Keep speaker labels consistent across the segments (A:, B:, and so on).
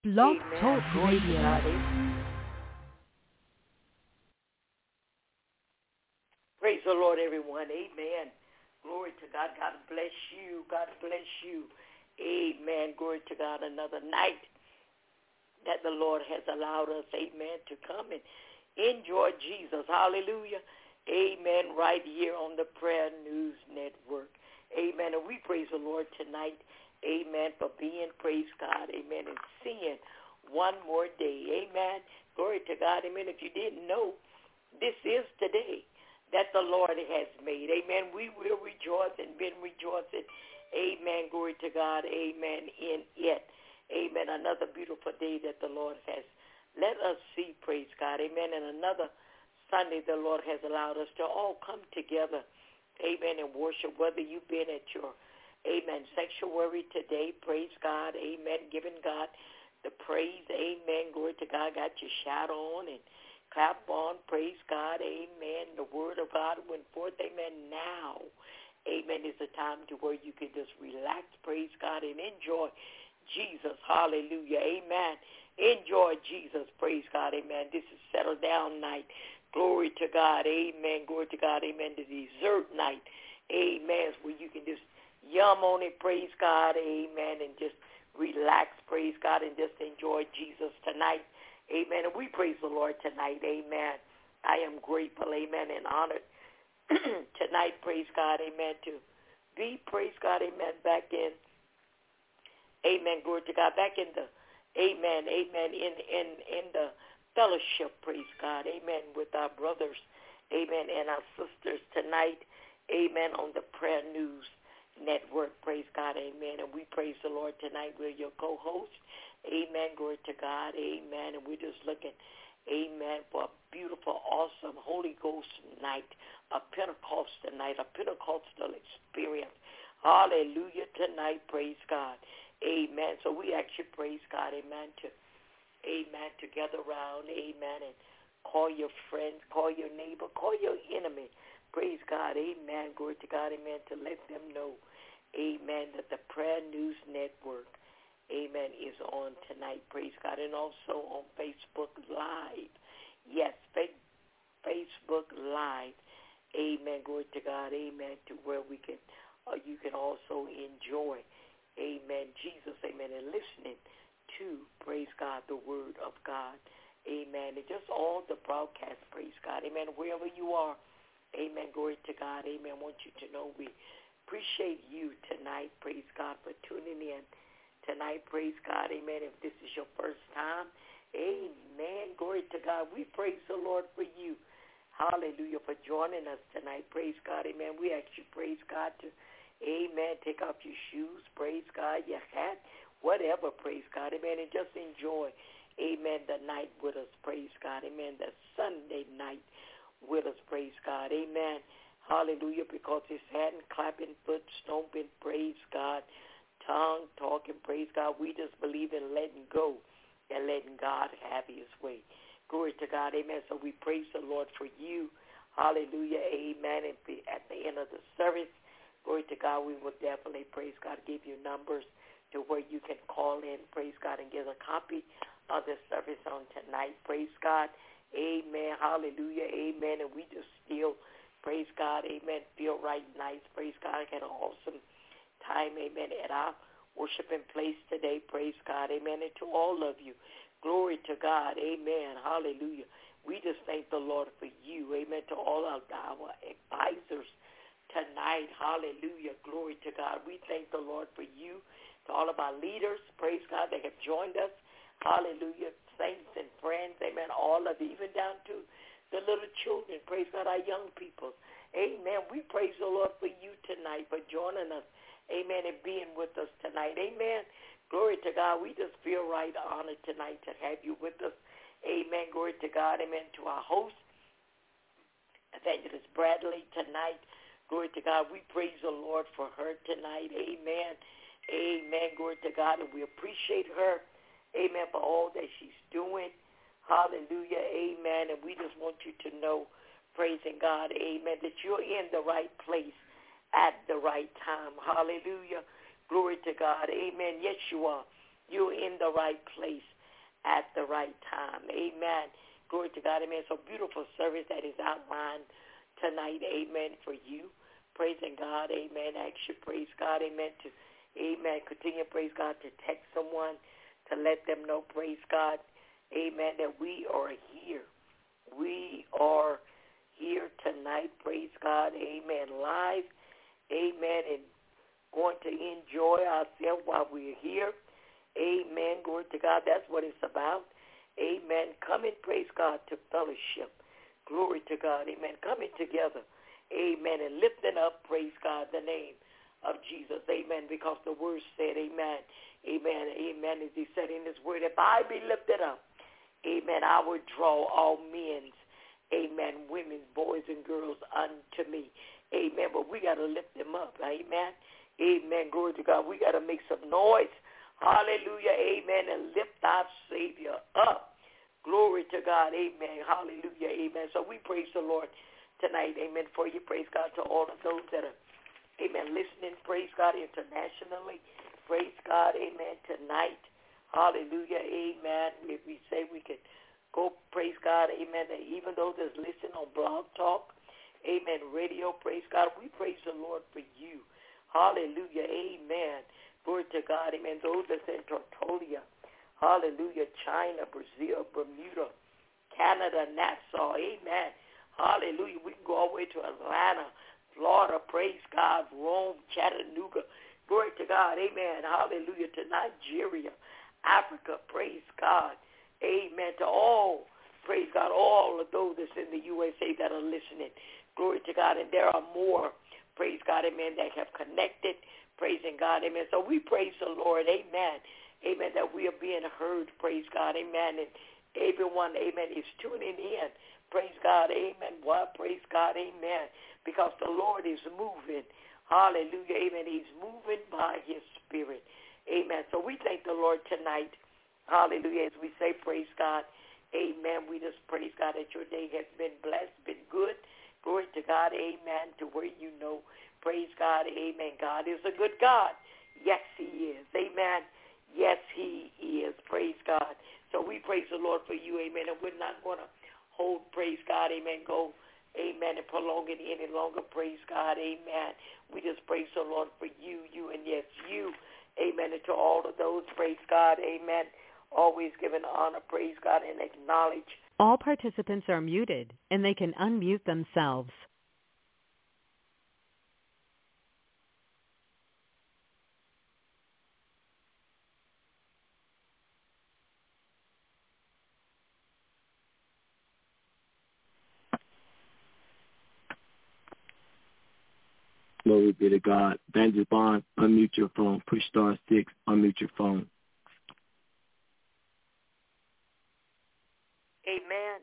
A: Blog
B: Amen.
A: Talk
B: Glory to
A: Radio.
B: God. Praise the Lord, everyone. Amen. Glory to God. God bless you. God bless you. Amen. Glory to God. Another night that the Lord has allowed us, amen, to come and enjoy Jesus. Hallelujah. Amen. Right here on the Prayer News Network. Amen. And we praise the Lord tonight. Amen. For being, praise God. Amen. And seeing one more day. Amen. Glory to God. Amen. If you didn't know, this is the day that the Lord has made. Amen. We will rejoice and been rejoicing. Amen. Glory to God. Amen. In it. Amen. Another beautiful day that the Lord has let us see. Praise God. Amen. And another Sunday the Lord has allowed us to all come together. Amen. And worship. Whether you've been at your, amen, sanctuary today. Praise God. Amen. Giving God the praise. Amen. Glory to God. Got your shadow on and clap on. Praise God. Amen. The word of God went forth. Amen. Now, amen, is the time to where you can just relax. Praise God. And enjoy Jesus. Hallelujah. Amen. Enjoy Jesus. Praise God. Amen. This is settle down night. Glory to God. Amen. Glory to God. Amen. The dessert night. Amen. Where you can just yum on it. Praise God. Amen. And just relax. Praise God. And just enjoy Jesus tonight. Amen. And we praise the Lord tonight. Amen. I am grateful. Amen. And honored tonight. Praise God. Amen. To be, praise God. Amen. Back in, amen. Glory to God. Back in the, amen. Amen. In the fellowship. Praise God. Amen. With our brothers. Amen. And our sisters tonight. Amen. On the Prayer News Network. Praise God. Amen. And we praise the Lord tonight. We're your co-host. Amen. Glory to God. Amen. And we're just looking, amen, for a beautiful, awesome Holy Ghost night, a Pentecostal night, a Pentecostal experience. Hallelujah tonight. Praise God. Amen. So we actually praise God. Amen. Amen. To gather around. Amen. And call your friends, call your neighbor, call your enemy. Praise God. Amen. Glory to God. Amen. To let them know, amen, that the Prayer News Network, amen, is on tonight. Praise God. And also on Facebook Live. Yes, Facebook Live. Amen. Glory to God. Amen. To where we can, you can also enjoy, amen, Jesus. Amen. And listening to, praise God, the word of God. Amen. And just all the broadcasts. Praise God. Amen. Wherever you are. Amen. Glory to God. Amen. I want you to know we appreciate you tonight. Praise God for tuning in tonight. Praise God. Amen. If this is your first time, amen. Glory to God. We praise the Lord for you. Hallelujah, for joining us tonight. Praise God. Amen. We actually praise God to, amen, take off your shoes. Praise God. Your hat. Whatever. Praise God. Amen. And just enjoy, amen, the night with us. Praise God. Amen. The Sunday night with us. Praise God. Amen. Hallelujah. Because it's hand clapping, foot stomping. Praise God. Tongue talking, praise God. We just believe in letting go and letting God have his way. Glory to God, amen. So we praise the Lord for you. Hallelujah, amen. And at the end of the service, glory to God, we will definitely, praise God, give you numbers to where you can call in, praise God, and get a copy of the service on tonight. Praise God, amen, hallelujah, amen. And we just still, praise God, amen, feel right nice. Praise God, I had an awesome time, amen, at our worshiping place today. Praise God, amen. And to all of you, glory to God, amen, hallelujah. We just thank the Lord for you, amen, to all of our advisors tonight, hallelujah, glory to God. We thank the Lord for you, to all of our leaders, praise God, that have joined us, hallelujah, saints and friends, amen, all of you, even down to the little children, praise God, our young people, amen. We praise the Lord for you tonight, for joining us, amen, and being with us tonight. Amen. Glory to God. We just feel right honored tonight to have you with us. Amen. Glory to God. Amen. To our host, Evangelist Bradley, tonight. Glory to God. We praise the Lord for her tonight. Amen. Amen. Glory to God. And we appreciate her. Amen. For all that she's doing. Hallelujah. Amen. And we just want you to know, praising God, amen, that you're in the right place at the right time. Hallelujah. Glory to God. Amen. Yes, you are. You're in the right place at the right time. Amen. Glory to God. Amen. So beautiful service that is outlined tonight. Amen. For you. Praising God. Amen. Actually, praise God. Amen. Amen. Continue, praise God, to text someone to let them know, praise God. Amen. That we are here. We are here tonight. Praise God. Amen. Live. Amen. And going to enjoy ourselves while we're here. Amen. Glory to God. That's what it's about. Amen. Coming, praise God, to fellowship. Glory to God. Amen. Coming together. Amen. And lifting up, praise God, the name of Jesus. Amen. Because the word said, amen. Amen. Amen. As he said in his word, if I be lifted up, amen, I will draw all men, amen, women, boys, and girls unto me. Amen. But we got to lift them up. Amen. Amen. Glory to God. We got to make some noise. Hallelujah. Amen. And lift our Savior up. Glory to God. Amen. Hallelujah. Amen. So we praise the Lord tonight. Amen. For you. Praise God to all of those that are, amen, listening. Praise God internationally. Praise God. Amen. Tonight. Hallelujah. Amen. If we say we could go, praise God. Amen. And even those that's listening on Blog Talk, amen, radio, praise God. We praise the Lord for you. Hallelujah. Amen. Glory to God. Amen. Those that's in Tortolia. Hallelujah. China, Brazil, Bermuda, Canada, Nassau. Amen. Hallelujah. We can go all the way to Atlanta, Florida. Praise God. Rome, Chattanooga. Glory to God. Amen. Hallelujah. To Nigeria, Africa. Praise God. Amen. To all, praise God, all of those that's in the USA that are listening. Glory to God. And there are more, praise God, amen, that have connected. Praising God, amen. So we praise the Lord, amen. Amen, that we are being heard, praise God, amen. And everyone, amen, is tuning in. Praise God, amen. Why? Praise God, amen. Because the Lord is moving. Hallelujah, amen. He's moving by his spirit. Amen. So we thank the Lord tonight. Hallelujah. As we say, praise God, amen. We just praise God that your day has been blessed, been good. Glory to God, amen, to where you know. Praise God, amen. God is a good God. Yes, he is. Amen. Yes, he is. Praise God. So we praise the Lord for you, amen. And we're not going to hold, praise God, amen, go, amen, and prolong it any longer. Praise God, amen. We just praise the Lord for you, and yes, you, amen. And to all of those, praise God, amen. Always giving honor, praise God, and acknowledge.
A: All participants are muted, and they can unmute themselves.
C: Glory be to God. Evangelist Bond, unmute your phone. Push star 6, unmute your phone.
B: Amen.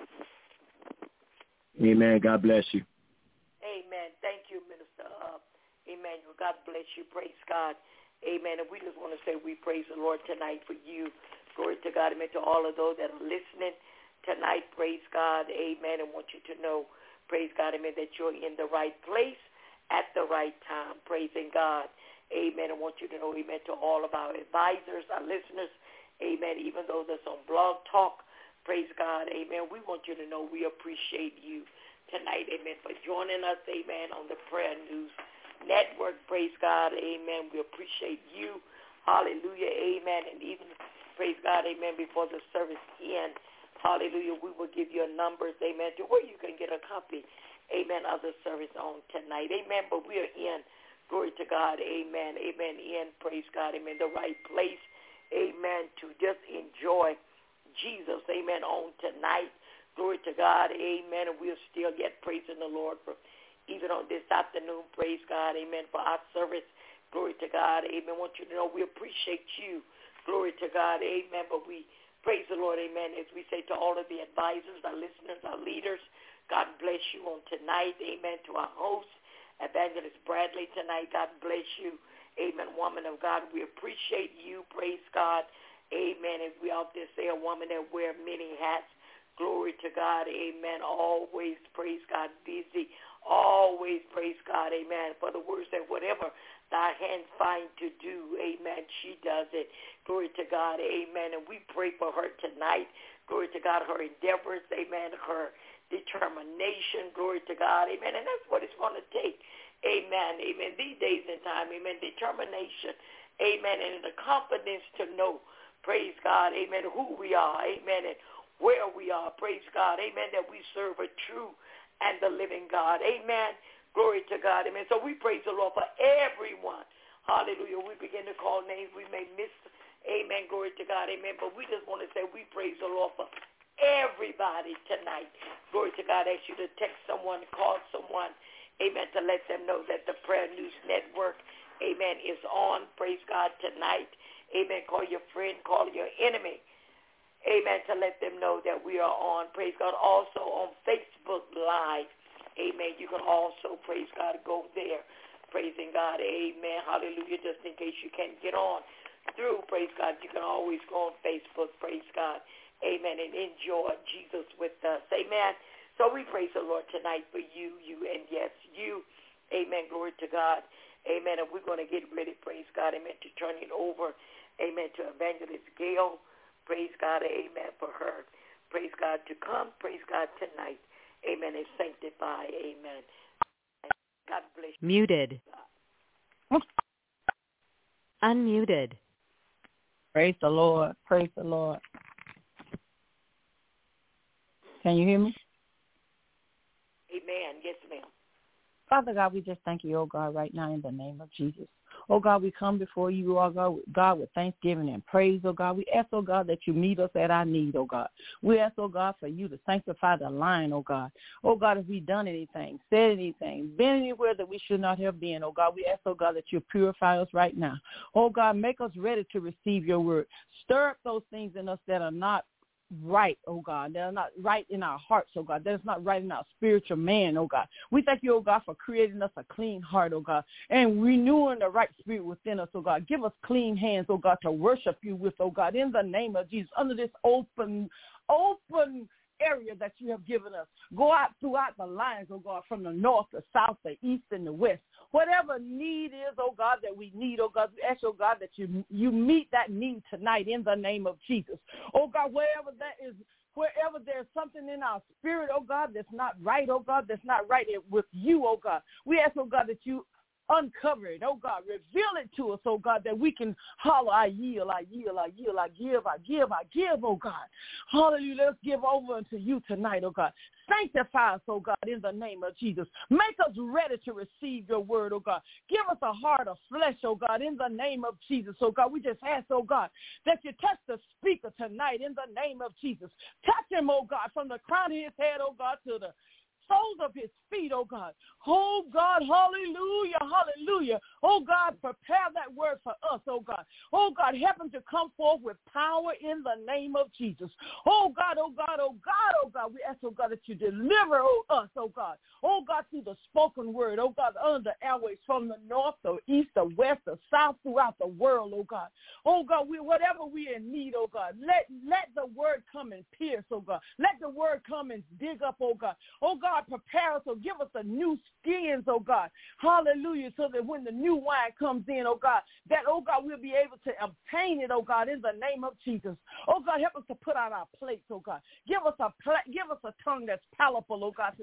C: Amen. God bless you.
B: Amen. Thank you, Minister Emmanuel. God bless you. Praise God. Amen. And we just want to say we praise the Lord tonight for you. Glory to God. Amen. To all of those that are listening tonight, praise God. Amen. And want you to know, praise God, amen, that you're in the right place at the right time. Praising God. Amen. I want you to know, amen, to all of our advisors, our listeners, amen, even those that's on Blog Talk. Praise God. Amen. We want you to know we appreciate you tonight. Amen. For joining us. Amen. On the Prayer News Network. Praise God. Amen. We appreciate you. Hallelujah. Amen. And even, praise God. Amen. Before the service ends. Hallelujah. We will give you numbers. Amen. To where you can get a copy. Amen. Of the service on tonight. Amen. But we are in. Glory to God. Amen. Amen. In. Praise God. Amen. The right place. Amen. To just enjoy Jesus, amen, on tonight. Glory to God, amen. And we're still yet praising the Lord for even on this afternoon, praise God, amen, for our service. Glory to God, amen. I want you to know we appreciate you. Glory to God, amen. But we praise the Lord, amen, as we say to all of the advisors, our listeners, our leaders, God bless you on tonight, amen. To our host, Evangelist Bradley tonight, God bless you, amen, woman of God. We appreciate you, praise God. Amen. As we often say, a woman that wears many hats. Glory to God, amen. Always, praise God, busy. Always, praise God, amen. For the words that whatever thy hand find to do, amen, she does it. Glory to God, amen. And we pray for her tonight. Glory to God, her endeavors, amen, her determination, glory to God, amen. And that's what it's going to take, amen, amen. These days and time, amen, determination, amen, and the confidence to know, praise God, amen, who we are, amen, and where we are, praise God, amen, that we serve a true and the living God, amen, glory to God, amen. So we praise the Lord for everyone, hallelujah. We begin to call names we may miss, amen, glory to God, amen, but we just want to say we praise the Lord for everybody tonight, glory to God. I ask you to text someone, call someone, amen, to let them know that the Prayer News Network, amen, is on, praise God, tonight, amen. Call your friend, call your enemy, amen, to let them know that we are on, praise God. Also on Facebook Live, amen. You can also, praise God, go there, praising God, amen, hallelujah, just in case you can't get on through, praise God. You can always go on Facebook, praise God, amen, and enjoy Jesus with us, amen. So we praise the Lord tonight for you, and yes, you, amen, glory to God, amen. And we're going to get ready, praise God, amen, to turn it over, amen, to Evangelist Gail. Praise God, amen, for her. Praise God to come, praise God tonight. Amen, and sanctify, amen. God bless you.
A: Muted. Unmuted.
D: Praise the Lord. Praise the Lord. Can you hear me?
B: Amen. Yes, ma'am.
D: Father God, we just thank you, oh God, right now in the name of Jesus. Oh God, we come before you, oh God, with thanksgiving and praise, oh God. We ask, oh God, that you meet us at our need, oh God. We ask, oh God, for you to sanctify the line, oh God. Oh God, if we done anything, said anything, been anywhere that we should not have been, oh God, we ask, oh God, that you purify us right now. Oh God, make us ready to receive your word. Stir up those things in us that are not right, oh God. They're not right in our hearts, oh God. That's not right in our spiritual man, oh God. We thank you, oh God, for creating us a clean heart, oh God, and renewing the right spirit within us, oh God. Give us clean hands, oh God, to worship you with, oh God, in the name of Jesus, under this open area that you have given us. Go out throughout the lines, oh God, from the north, the south, the east, and the west. Whatever need is, oh God, that we need, oh God, we ask, oh God, that you meet that need tonight in the name of Jesus. Oh God, wherever there's something in our spirit, oh God, that's not right, oh God, that's not right with you, oh God, we ask, oh God, that you uncover it, oh God, reveal it to us, oh God, that we can holler, I yield, I yield, I yield, I give, I give, I give, oh God. Hallelujah, let's give over unto you tonight, oh God. Sanctify us, oh God, in the name of Jesus. Make us ready to receive your word, oh God. Give us a heart of flesh, oh God, in the name of Jesus, oh God. We just ask, oh God, that you touch the speaker tonight in the name of Jesus. Touch him, oh God, from the crown of his head, oh God, to the soles of his feet, oh God. Oh God, hallelujah, hallelujah. Oh God, prepare that word for us, oh God. Oh God, help him to come forth with power in the name of Jesus. Oh God, oh God, oh God, oh God. We ask, oh God, that you deliver us, oh God. Oh God, through the spoken word, oh God, under the airways from the north, the east, the west, the south, throughout the world, oh God. Oh God, whatever we in need, oh God, let the word come and pierce, oh God. Let the word come and dig up, oh God. Oh God, prepare us, or give us a new skins, oh God. Hallelujah, so that when the new wine comes in, oh God, that, oh God, we'll be able to obtain it, oh God, in the name of Jesus. Oh God, help us to put out our plates, oh God. Give us a tongue that's palatable, oh God,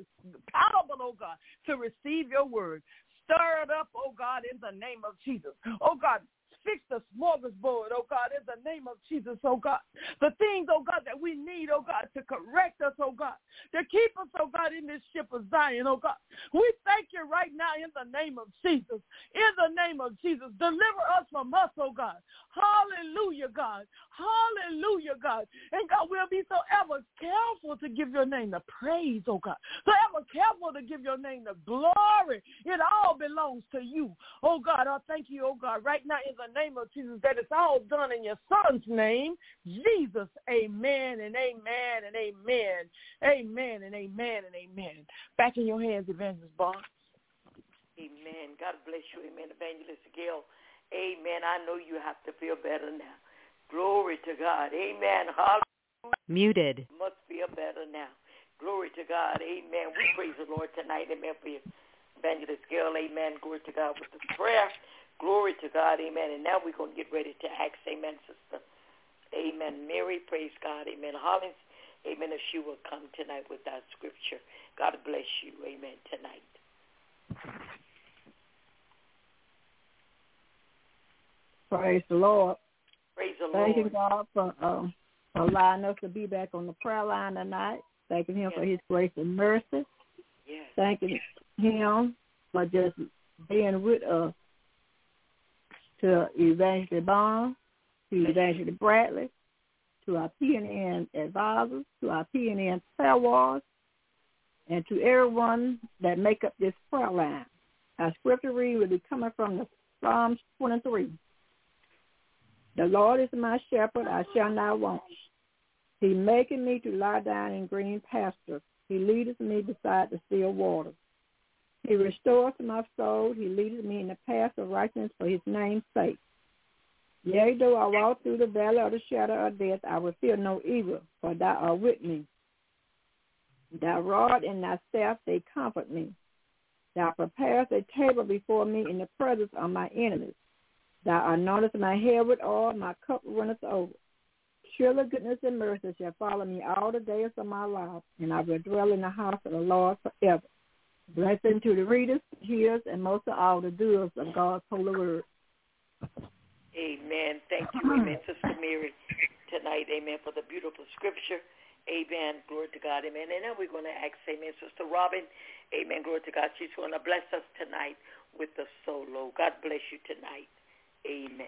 D: to receive your word. Stir it up, oh God, in the name of Jesus. Oh God, fix the smorgasbord, oh God, in the name of Jesus, oh God. The things, oh God, that we need, oh God, to correct us, oh God, to keep us, oh God, in this ship of Zion, oh God. We thank you right now in the name of Jesus. In the name of Jesus, deliver us from us, oh God. Hallelujah, God. Hallelujah, God. And God, we'll be so ever careful to give your name the praise, oh God. So ever careful to give your name the glory. It all belongs to you, oh God. I thank you, oh God, right now in the name of Jesus, that it's all done in your son's name, Jesus. Amen and amen and amen. Amen and amen and amen. Back in your hands, Evangelist Barnes.
B: Amen. God bless you. Amen. Evangelist Gail. Amen. I know you have to feel better now. Glory to God. Amen. Hallelujah.
A: Muted.
B: Must feel better Father now. Glory to God. Amen. We praise the Lord tonight. Amen. For your evangelist girl. Amen. Glory to God with the prayer. Glory to God. Amen. And now we're going to get ready to ask. Amen, sister. Amen. Mary, praise God. Amen. Hollins. Amen. If she will come tonight with our scripture. God bless you. Amen. Tonight.
D: Praise the Lord.
B: Praise the Lord.
D: Thanking God for allowing us to be back on the prayer line tonight. Thanking him for his grace and mercy.
B: Yes.
D: Thanking him for just being with us. To Evangelist Bond, to Evangelist Bradley, to our PNN advisors, to our PNN prayer warriors, and to everyone that make up this prayer line. Our scripture read will be coming from the Psalms 23. The Lord is my shepherd, I shall not want. He maketh me to lie down in green pastures. He leadeth me beside the still waters. He restoreth my soul. He leadeth me in the path of righteousness for his name's sake. Yea, though I walk through the valley of the shadow of death, I will fear no evil, for thou art with me. Thy rod and thy staff, they comfort me. Thou preparest a table before me in the presence of my enemies. Thou anointest my head with oil, my cup runneth over. Surely goodness and mercy shall follow me all the days of my life, and I will dwell in the house of the Lord forever. Blessing to the readers, hearers, and most of all the doers of God's holy word.
B: Amen. Thank you, amen, Sister Mary, tonight, amen, for the beautiful scripture. Amen. Glory to God, amen. And now we're going to ask, amen, Sister Robin, amen, glory to God. She's going to bless us tonight with the solo. God bless you tonight. Amen.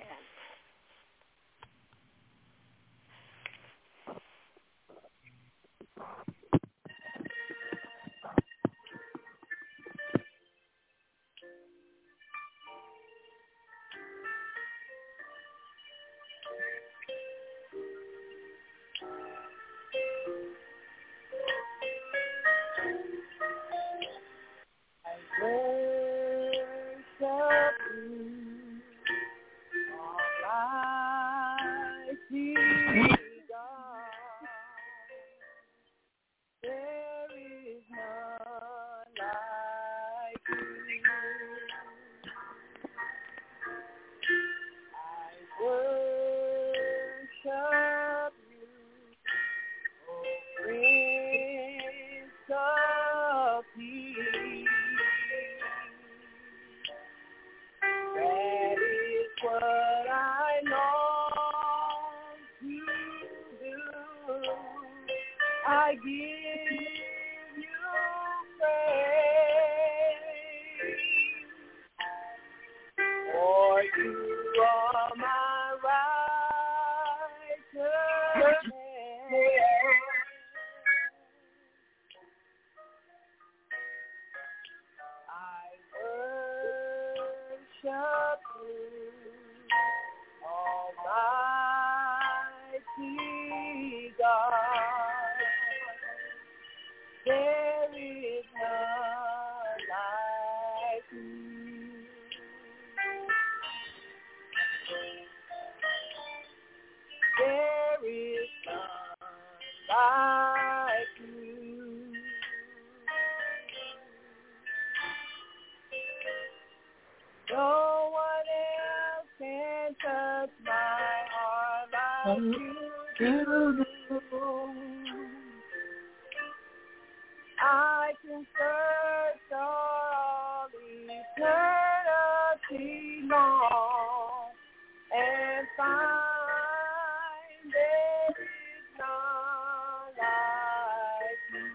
E: I can search all eternity long and find there is none like you.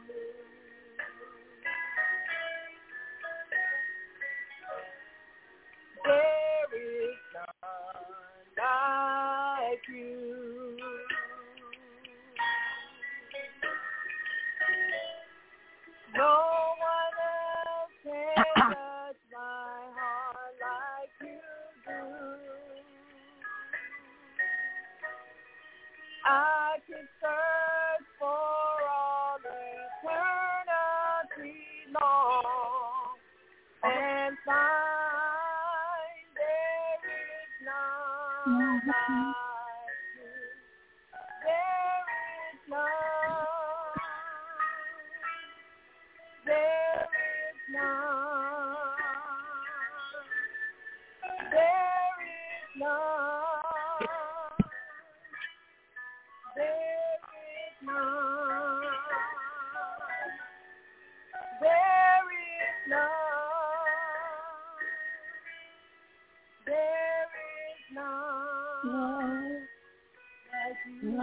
E: There is none like you. No one else can touch my heart like you do. I can search for all eternity long and find there is none like you. There is none. none. There is none. There is none like you.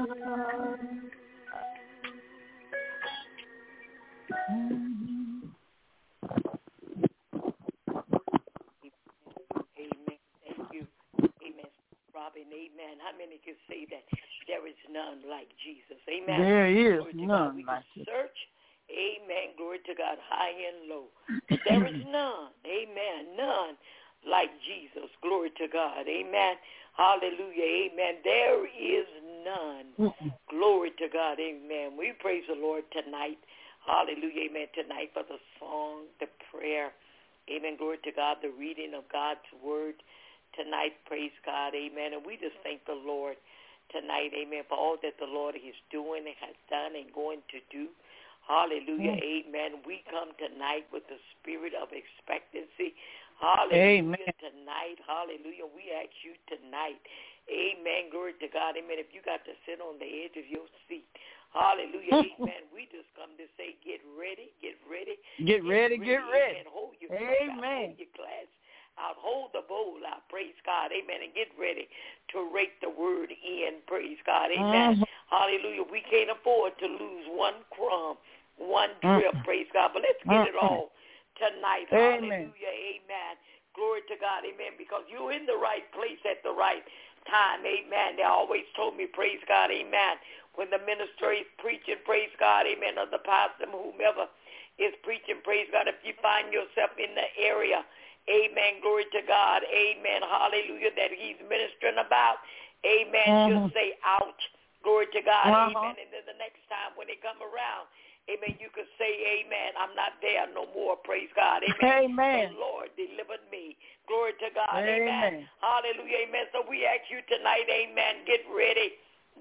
B: Amen. Thank you. Amen. Robin, amen. How many can say that there is none like Jesus? Amen.
D: There is
B: Glory to
D: none
B: God. We
D: like
B: can
D: it.
B: search. Amen. Glory to God, high and low. There is none. Amen. None like Jesus. Glory to God. Amen. Hallelujah. Amen. There is none. Glory to God. Amen. We praise the Lord tonight. Hallelujah. Amen. Tonight for the song, the prayer. Amen. Glory to God. The reading of God's word tonight. Praise God. Amen. And we just thank the Lord tonight. Amen. For all that the Lord is doing and has done and going to do. Hallelujah. Amen. We come tonight with the spirit of expectancy. Hallelujah.
D: Amen.
B: Tonight. Hallelujah. We ask you tonight. Amen. Glory to God. Amen. If you got to sit on the edge of your seat. Hallelujah. Amen. We just come to say, get ready. Get ready.
D: Get ready.
B: Amen. Hold your cup out,
D: Amen.
B: hold your glass out. Hold the bowl out. Praise God. Amen. And get ready to rake the word in. Praise God. Amen. Hallelujah. We can't afford to lose one crumb, one drip. Praise God. But let's get it all tonight.
D: Amen.
B: Hallelujah. Amen. Glory to God. Amen. Because you're in the right place at the right time. Amen. They always told me, praise God. Amen. When the minister is preaching, praise God. Amen. Or the pastor, whomever is preaching, praise God. If you find yourself in the area, amen, glory to God, amen, hallelujah, that he's ministering about, amen, just say, ouch, glory to God, amen, and then the next time when they come around, amen, you could say, amen, I'm not there no more, praise God, amen.
D: Amen.
B: The Lord delivered me, glory to God, amen, hallelujah, amen. So we ask you tonight, amen, get ready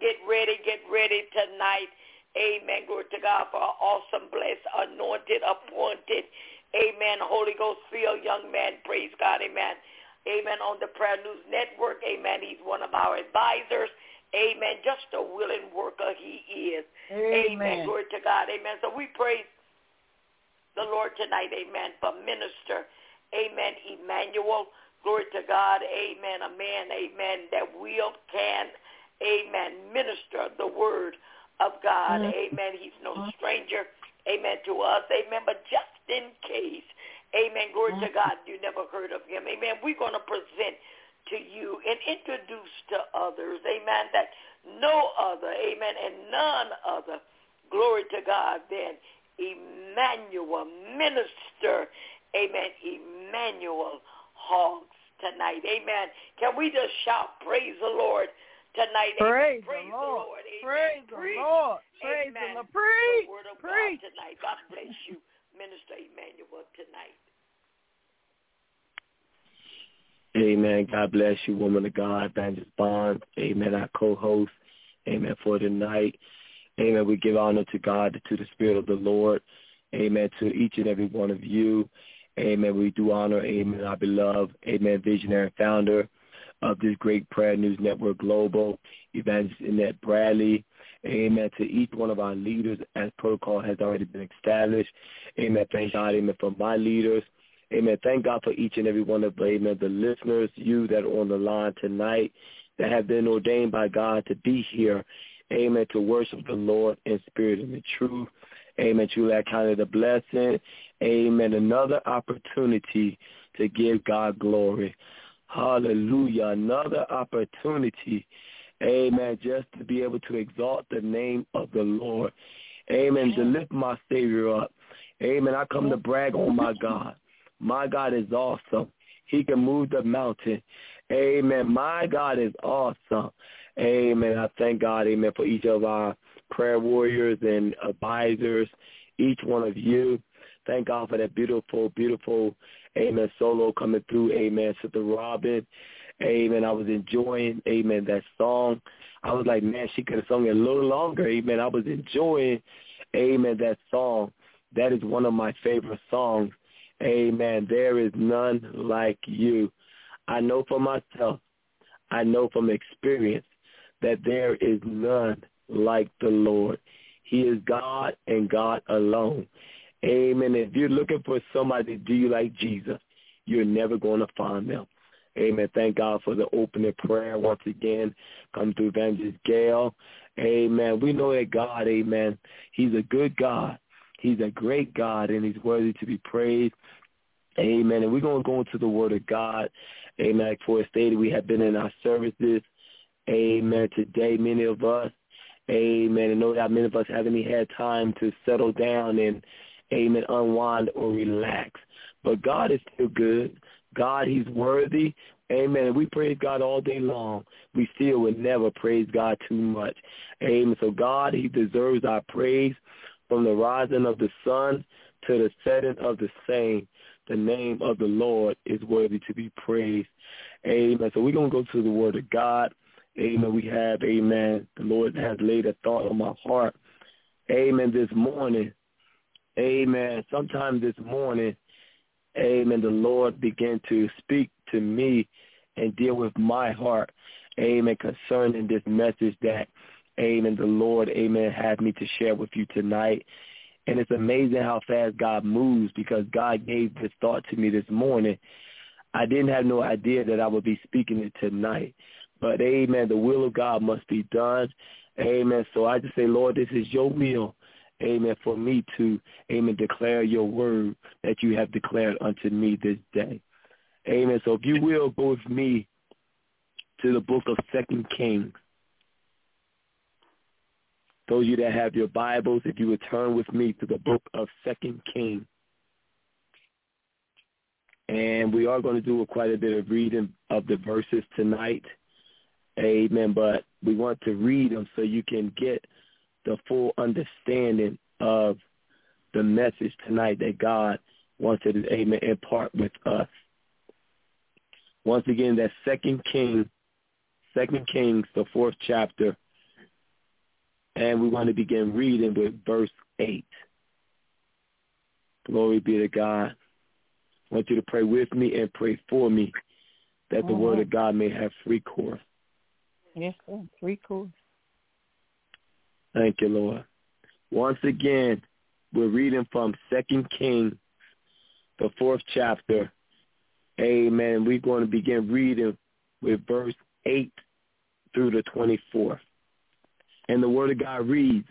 B: tonight, amen, glory to God, for an awesome, blessed, anointed, appointed, amen, Holy Ghost filled young man, praise God, amen, amen, on the Prayer News Network, amen, he's one of our advisors, amen, just a willing worker he is, amen, glory to God, amen. So we praise the Lord tonight, amen, for Minister, amen, Emmanuel, glory to God, amen, a man, amen, that can, amen, minister the word of God, amen. He's no stranger, amen, to us, amen, but just in case, amen, glory to God, you never heard of him, amen, we're going to present to you and introduce to others, amen, that no other, amen, and none other, glory to God, than Emmanuel, Minister, amen, Emmanuel Hoggs tonight, amen. Can we just shout, praise the Lord tonight,
D: praise
B: amen.
D: The Lord.
B: Amen.
D: Praise the
B: Preach.
D: Lord. Praise
B: Amen.
D: the Lord. Preach.
B: The word of
D: Preach.
B: God tonight. God bless you, Minister Emmanuel, tonight.
C: Amen. God bless you, woman of God, Evangelist Bond. Amen. Our co-host. Amen. For tonight. Amen. We give honor to God, to the Spirit of the Lord. Amen. To each and every one of you. Amen. We do honor, amen, our beloved, amen, visionary founder of this great Prayer News Network Global, Evangelist Annette Bradley. Amen. To each one of our leaders, as protocol has already been established. Amen. Thank God, amen, for my leaders. Amen. Thank God for each and every one of, amen, the listeners, you that are on the line tonight, that have been ordained by God to be here. Amen. To worship the Lord in spirit and in truth. Amen. Truly, I count it a blessing. Amen. Another opportunity to give God glory. Hallelujah. Another opportunity. Amen. Just to be able to exalt the name of the Lord. Amen. To lift my Savior up. Amen. I come to brag on my God. My God is awesome. He can move the mountain. Amen. My God is awesome. Amen. I thank God, amen, for each of our prayer warriors and advisors, each one of you. Thank God for that beautiful, beautiful, amen, solo coming through, amen, Sister Robin. Amen. I was enjoying, amen, that song. I was like, man, she could have sung it a little longer. Amen. I was enjoying, amen, that song. That is one of my favorite songs. Amen. There is none like you. I know for myself, I know from experience that there is none like the Lord. He is God and God alone. Amen. If you're looking for somebody to do you like Jesus, you're never going to find them. Amen. Thank God for the opening prayer once again. Come through Evangelist Gail. Amen. We know that God, amen, he's a good God. He's a great God, and he's worthy to be praised. Amen. And we're going to go into the word of God. Amen. Like for stated, we have been in our services. Amen. Today, many of us, amen, and no doubt many of us haven't even had time to settle down and, amen, unwind or relax. But God is still good. God, he's worthy. Amen. We praise God all day long. We still would never praise God too much. Amen. So God, he deserves our praise from the rising of the sun to the setting of the same. The name of the Lord is worthy to be praised. Amen. So we're going to go to the word of God. Amen. We have, amen, the Lord has laid a thought on my heart. Amen. This morning, amen, sometime this morning, amen, the Lord began to speak to me and deal with my heart, amen, concerning this message that, amen, the Lord, amen, had me to share with you tonight. And it's amazing how fast God moves, because God gave this thought to me this morning. I didn't have no idea that I would be speaking it tonight. But, amen, the will of God must be done. Amen. So I just say, Lord, this is your will. Amen, for me to, amen, declare your word that you have declared unto me this day. Amen. So if you will, go with me to the book of 2 Kings. Those of you that have your Bibles, if you would turn with me to the book of 2 Kings. And we are going to do quite a bit of reading of the verses tonight. Amen. But we want to read them so you can get the full understanding of the message tonight that God wants to, amen, impart with us. Once again, that's 2 Kings, the 4th chapter. And we want to begin reading with verse 8. Glory be to God. I want you to pray with me and pray for me that the word of God may have free course.
D: Yes, sir. Free course.
C: Thank you, Lord. Once again, we're reading from 2 Kings, the 4th chapter. Amen. We're going to begin reading with verse 8 through the 24th. And the word of God reads,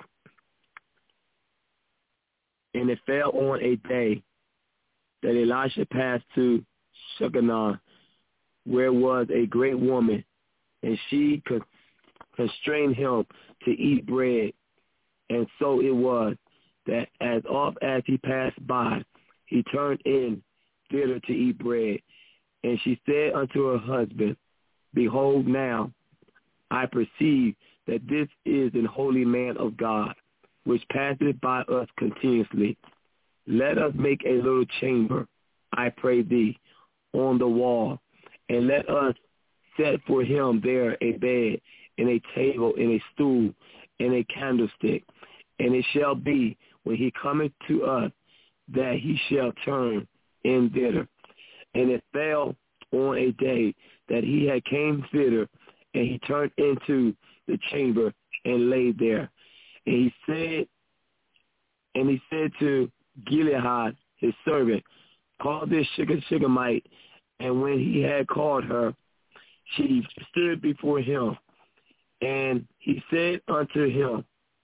C: "And it fell on a day that Elisha passed to Shunammite, where was a great woman, and she constrained him to eat bread. And so it was that as oft as he passed by, he turned in thither to eat bread. And she said unto her husband, Behold, now I perceive that this is an holy man of God, which passeth by us continuously. Let us make a little chamber, I pray thee, on the wall, and let us set for him there a bed, and a table, and a stool, and a candlestick. And it shall be, when he cometh to us, that he shall turn in thither. And it fell on a day that he had came thither, and he turned into the chamber and lay there. And he said to Gilead, his servant, Call this Shunammite. And when he had called her, she stood before him. And he said unto him,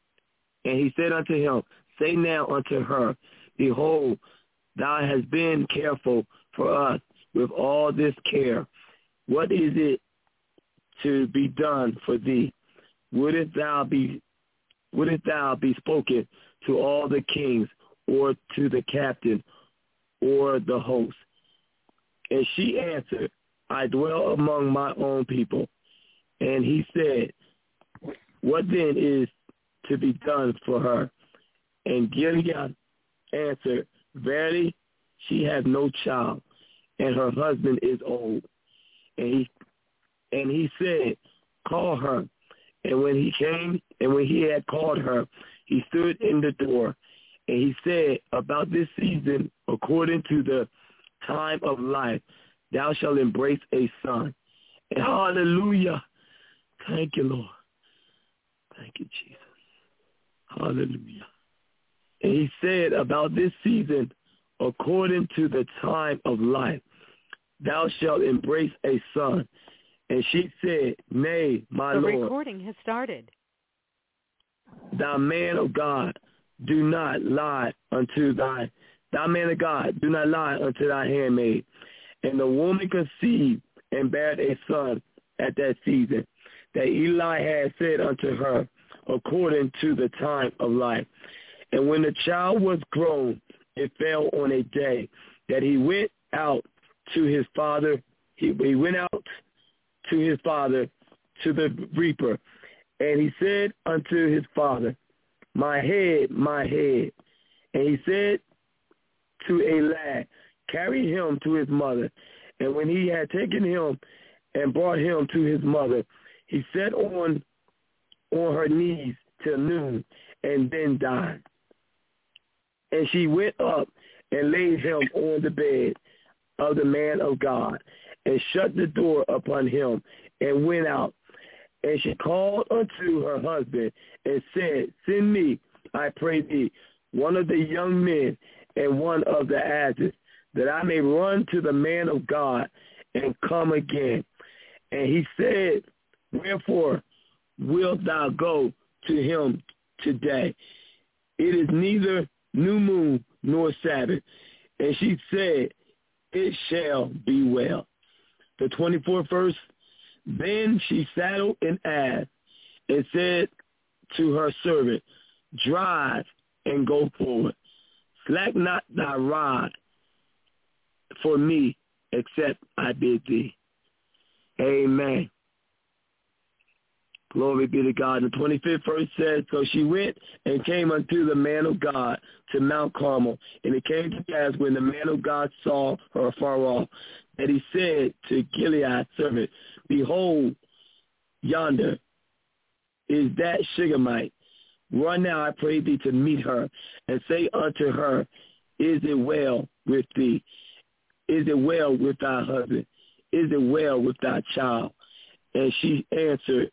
C: Say now unto her, Behold, thou hast been careful for us with all this care. What is it to be done for thee? Wouldst thou be spoken to all the kings, or to the captain, or the host? And she answered, I dwell among my own people. And he said, What then is to be done for her? And Gilead answered, Verily, she hath no child, and her husband is old. And he said, Call her. And when he came, and when he had called her, he stood in the door. And he said, About this season, according to the time of life, thou shalt embrace a son. And hallelujah. Thank you, Lord. Thank you, Jesus. Hallelujah. And he said about this season, according to the time of life, thou shalt embrace a son. And she said, Nay, my Lord.
A: The recording has started.
C: Thou man of God, do not lie unto thy handmaid. And the woman conceived and bare a son at that season, that Eli had said unto her, according to the time of life. And when the child was grown, it fell on a day that he went out to his father. He went out to his father, to the reaper. And he said unto his father, my head, my head. And he said to a lad, carry him to his mother. And when he had taken him and brought him to his mother, he sat on her knees till noon, and then died. And she went up and laid him on the bed of the man of God, and shut the door upon him, and went out. And she called unto her husband, and said, send me, I pray thee, one of the young men, and one of the asses, that I may run to the man of God, and come again. And he said, wherefore wilt thou go to him today? It is neither new moon nor Sabbath. And she said, it shall be well. The 24th verse, then she saddled an ass and said to her servant, drive and go forward. Slack not thy rod for me, except I bid thee. Amen. Glory be to God. The 25th verse says, so she went and came unto the man of God to Mount Carmel. And it came to pass when the man of God saw her afar off, that he said to Gilead's servant, behold, yonder is that Shunammite. Run now, I pray thee, to meet her, and say unto her, is it well with thee? Is it well with thy husband? Is it well with thy child? And she answered,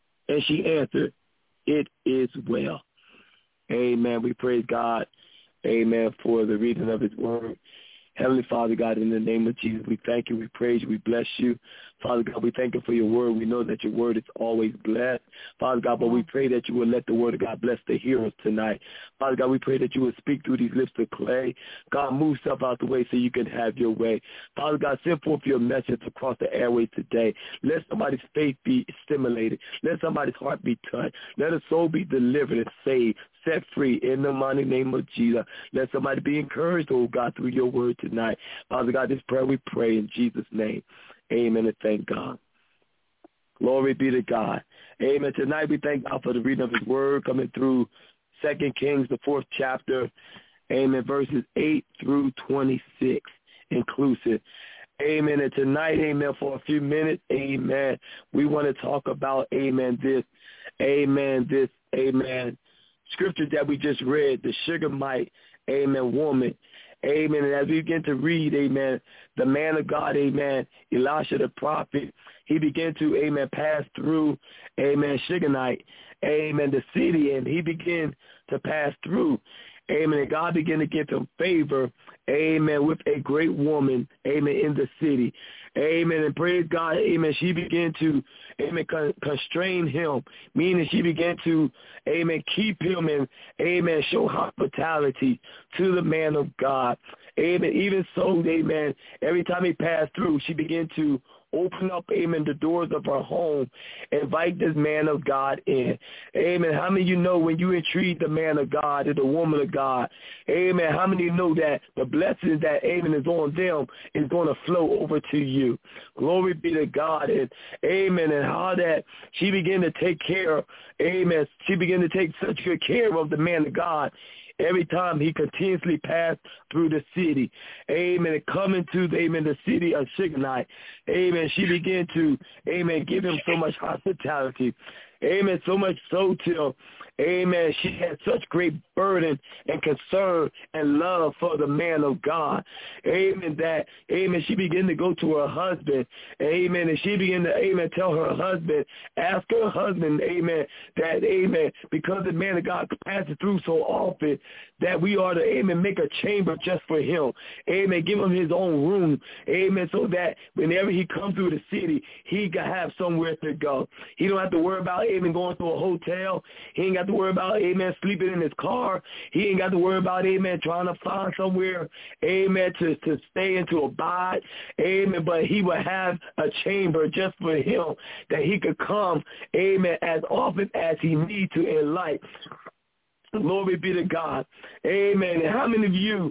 C: it is well. Amen. We praise God, amen, for the reading of his word. Heavenly Father, God, in the name of Jesus, we thank you, we praise you, we bless you. Father God, we thank you for your word. We know that your word is always blessed. Father God, but we pray that you will let the word of God bless the hearers tonight. Father God, we pray that you will speak through these lips of clay. God, move stuff out the way so you can have your way. Father God, send forth your message across the airways today. Let somebody's faith be stimulated. Let somebody's heart be touched. Let a soul be delivered and saved, set free in the mighty name of Jesus. Let somebody be encouraged, oh God, through your word tonight. Father God, this prayer we pray in Jesus' name. Amen and thank God. Glory be to God. Amen. Tonight we thank God for the reading of his word coming through 2 Kings, the 4th chapter. Amen. Verses 8 through 26 inclusive. Amen. And tonight, amen, for a few minutes, amen, we want to talk about, amen, this scripture that we just read, the Shunammite, amen, woman. Amen. And as we begin to read, amen, the man of God, amen, Elisha the prophet, he began to, amen, pass through, amen, Shunammite, amen, the city, and he began to pass through. Amen. And God began to give him favor, amen, with a great woman, amen, in the city. Amen. And praise God, amen, she began to, amen, constrain him, meaning she began to, amen, keep him and, amen, show hospitality to the man of God. Amen. Even so, amen, every time he passed through, she began to open up, amen, the doors of her home, invite this man of God in. Amen. How many of you know when you entreat the man of God or the woman of God, amen, how many of you know that the blessings that, amen, is on them is going to flow over to you? Glory be to God. And amen. And how that she began to take care, amen, she began to take such good care of the man of God every time he continuously passed through the city. Amen. And coming to, amen, the city of Shunammite. Amen. She began to, amen, give him so much hospitality. Amen. So much so till, amen, she had such great burden and concern and love for the man of God. Amen. That, amen, she began to go to her husband. Amen. And she began to, amen, tell her husband, ask her husband, amen, that, amen, because the man of God passes through so often, that we ought to, amen, make a chamber just for him. Amen. Give him his own room. Amen. So that whenever he comes through the city, he can have somewhere to go. He don't have to worry about, amen, going to a hotel. He ain't got to worry about, amen, sleeping in his car. He ain't got to worry about, amen, trying to find somewhere, amen, to stay and to abide. Amen. But he will have a chamber just for him, that he could come, amen, as often as he needs to in life. Glory be to God. Amen. And how many of you,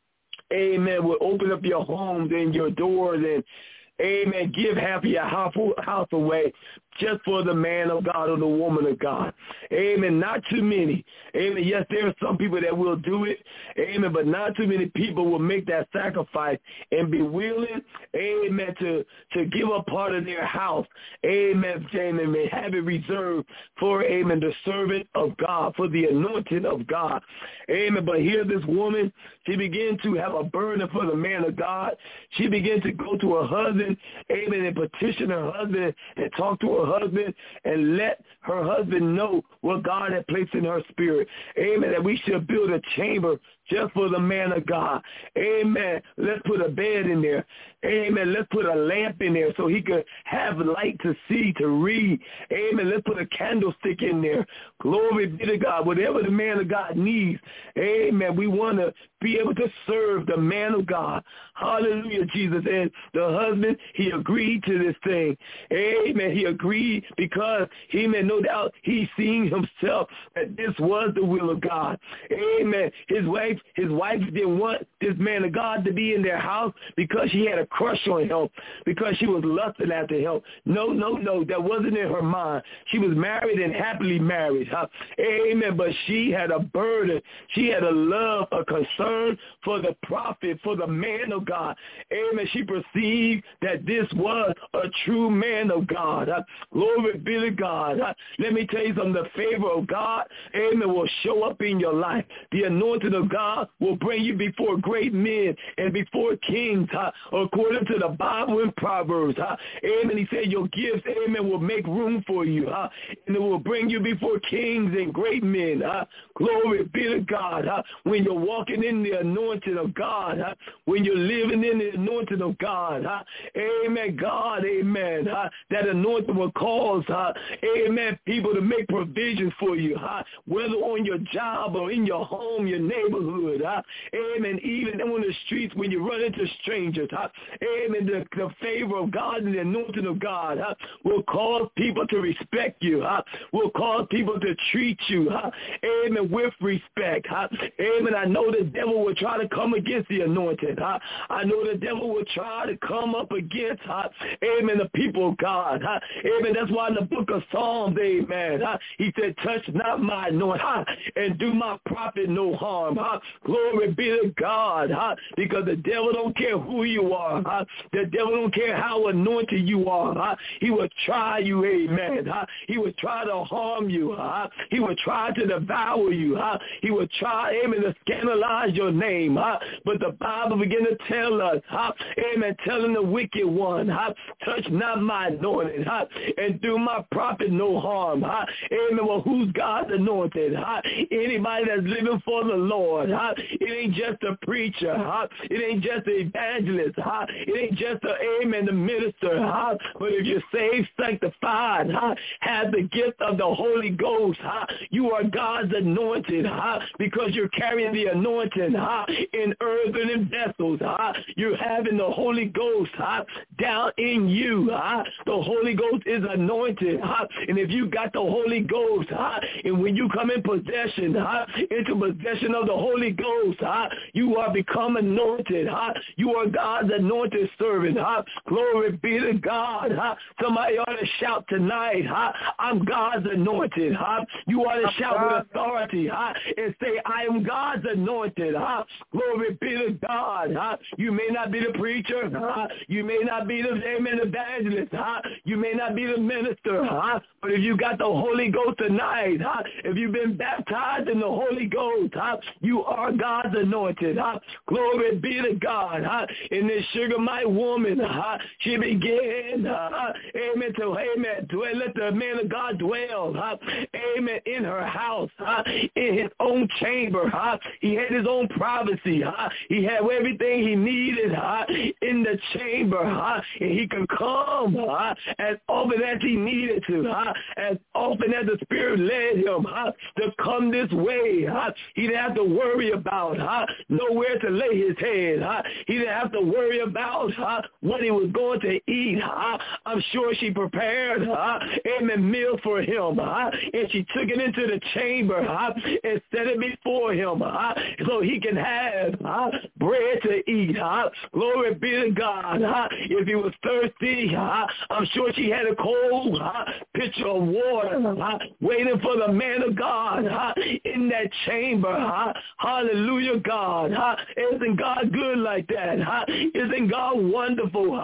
C: amen, will open up your homes and your doors and, amen, give half of your house away just for the man of God or the woman of God? Amen. Not too many. Amen. Yes, there are some people that will do it. Amen. But not too many people will make that sacrifice and be willing, amen, to give a part of their house. Amen. Amen. And have it reserved for, amen, the servant of God, for the anointing of God. Amen. But here this woman, she began to have a burden for the man of God. She began to go to her husband, amen, and petition her husband and talk to her husband and let her husband know what God had placed in her spirit. Amen. That we should build a chamber just for the man of God. Amen. Let's put a bed in there. Amen. Let's put a lamp in there so he could have light to see, to read. Amen. Let's put a candlestick in there. Glory be to God. Whatever the man of God needs, amen, we want to be able to serve the man of God. Hallelujah, Jesus. And the husband, he agreed to this thing. Amen. He agreed because he may no doubt he's seeing himself that this was the will of God. Amen. His wife didn't want this man of God to be in their house because she had a crush on him, because she was lusting after him. No, that wasn't in her mind. She was married and happily married. Amen. But she had a burden. She had a love, a concern for the prophet, for the man of God. Amen. She perceived that this was a true man of God. Glory be to God. Let me tell you something. The favor of God, amen, will show up in your life. The anointing of God will bring you before great men and before kings, according to the Bible in Proverbs. Amen. He said your gifts, amen, will make room for you, and it will bring you before kings and great men. Glory be to God. When you're walking in the anointing of God, when you're living in the anointing of God, amen, God, amen, that anointing will cause, amen, people to make provisions for you, whether on your job or in your home, your neighborhood, amen, even on the streets when you run into strangers, amen, the favor of God and the anointing of God will cause people to respect you, will cause people to treat you, amen, with respect, amen. I know the devil will try to come against the anointing, I know the devil will try to come up against, amen, the people of God, amen. That's why in the book of Psalms, amen, he said, touch not my anointing, and do my prophet no harm. Glory be to God, because the devil don't care who you are. The devil don't care how anointed you are. He will try you, amen. He will try to harm you. He will try to devour you. He will try, amen, to scandalize your name. But the Bible begin to tell us, amen, telling the wicked one, touch not my anointing, and do my prophet no harm. Amen. Well, who's God's anointed? Anybody that's living for the Lord. It ain't just a preacher. It ain't just an evangelist. It ain't just the minister. But if you're saved, sanctified, have the gift of the Holy Ghost, you are God's anointed, because you're carrying the anointing in earthen vessels. You're having the Holy Ghost down in you. The Holy Ghost is anointed. And if you got the Holy Ghost, and when you come in possession, into possession of the Holy Holy Ghost. You are become anointed. You are God's anointed servant. Glory be to God. Somebody ought to shout tonight, I'm God's anointed. You ought to shout with authority and say, I am God's anointed. Glory be to God. You may not be the preacher. You may not be the evangelist. You may not be the minister. But if you got the Holy Ghost tonight, if you've been baptized in the Holy Ghost, you are God's anointed. Glory be to God. And this Shunammite woman, she began, amen, to let the man of God dwell, amen, in her house, in his own chamber. He had his own privacy. He had everything he needed in the chamber. And he could come as often as he needed to, as often as the Spirit led him to come this way. He didn't have to worry about nowhere to lay his head. He didn't have to worry about what he was going to eat. I'm sure she prepared, amen, meal for him. And she took it into the chamber and set it before him so he can have bread to eat. Glory be to God. If he was thirsty, I'm sure she had a cold pitcher of water waiting for the man of God in that chamber. Hallelujah, God. Isn't God good like that? Isn't God wonderful?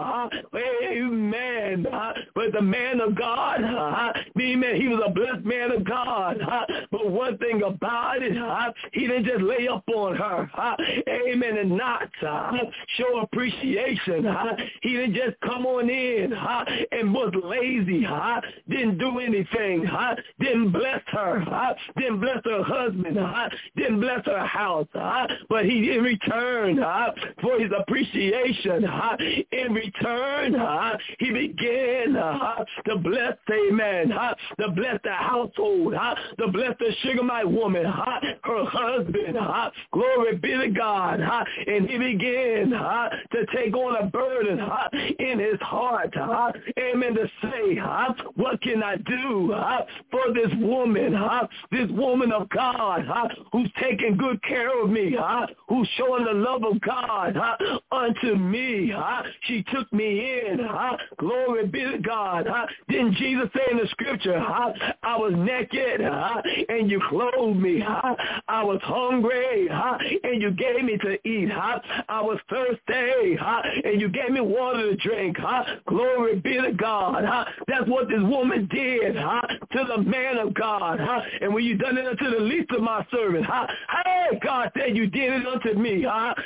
C: Amen. But the man of God, amen, he was a blessed man of God. But one thing about it, he didn't just lay up on her, amen, and not show appreciation. He didn't just come on in and was lazy, didn't do anything, didn't bless her, didn't bless her husband, didn't bless her house, but he in return for his appreciation, in return, he began to bless, amen, to bless the household, to bless the Shunammite woman, her husband, glory be to God, and he began to take on a burden in his heart, amen, to say, what can I do for this woman of God, who's taking good care of me, who's showing the love of God unto me. She took me in. Glory be to God. Didn't Jesus say in the scripture, I was naked and you clothed me. I was hungry and you gave me to eat. I was thirsty and you gave me water to drink. Glory be to God. That's what this woman did to the man of God. And when you done it unto the least of my servants, hey, God said you did it unto me.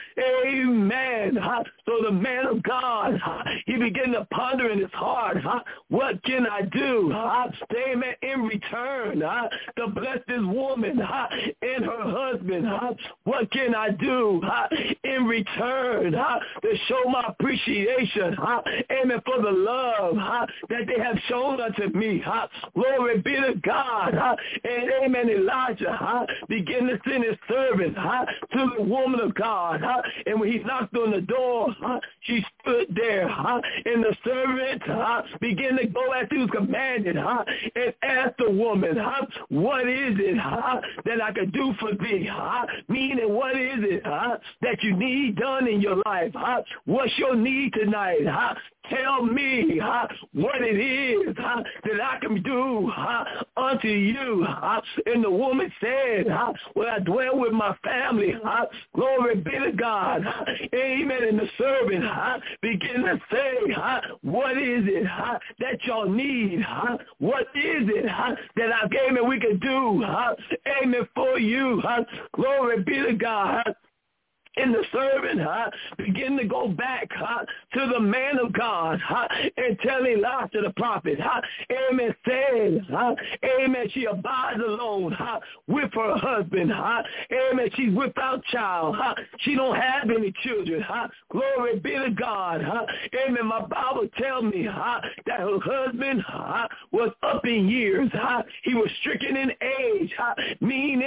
C: Amen. So the man of God, he began to ponder in his heart, what can I do? Amen. In return, to bless this woman and her husband. What can I do in return to show my appreciation? Amen. For the love that they have shown unto me. Glory be to God. And amen. Elijah began to send his servant to the woman of God. And when he knocked on the door, she stood there. And the servant began to go as he was commanded and asked the woman, what is it that I could do for thee? Meaning, what is it that you need done in your life? What's your need tonight? Tell me what it is that I can do unto you. And the woman said, well, I dwell with my family. Glory be to God. Amen. And the servant began to say, what is it that y'all need? What is it that I gave and we could do? Amen. For you. Glory be to God. And the servant began to go back to the man of God and tell Elisha the prophet, amen, said, amen, she abides alone with her husband, amen, she's without child, she don't have any children, glory be to God, amen, my Bible tells me that her husband was up in years, he was stricken in age, meaning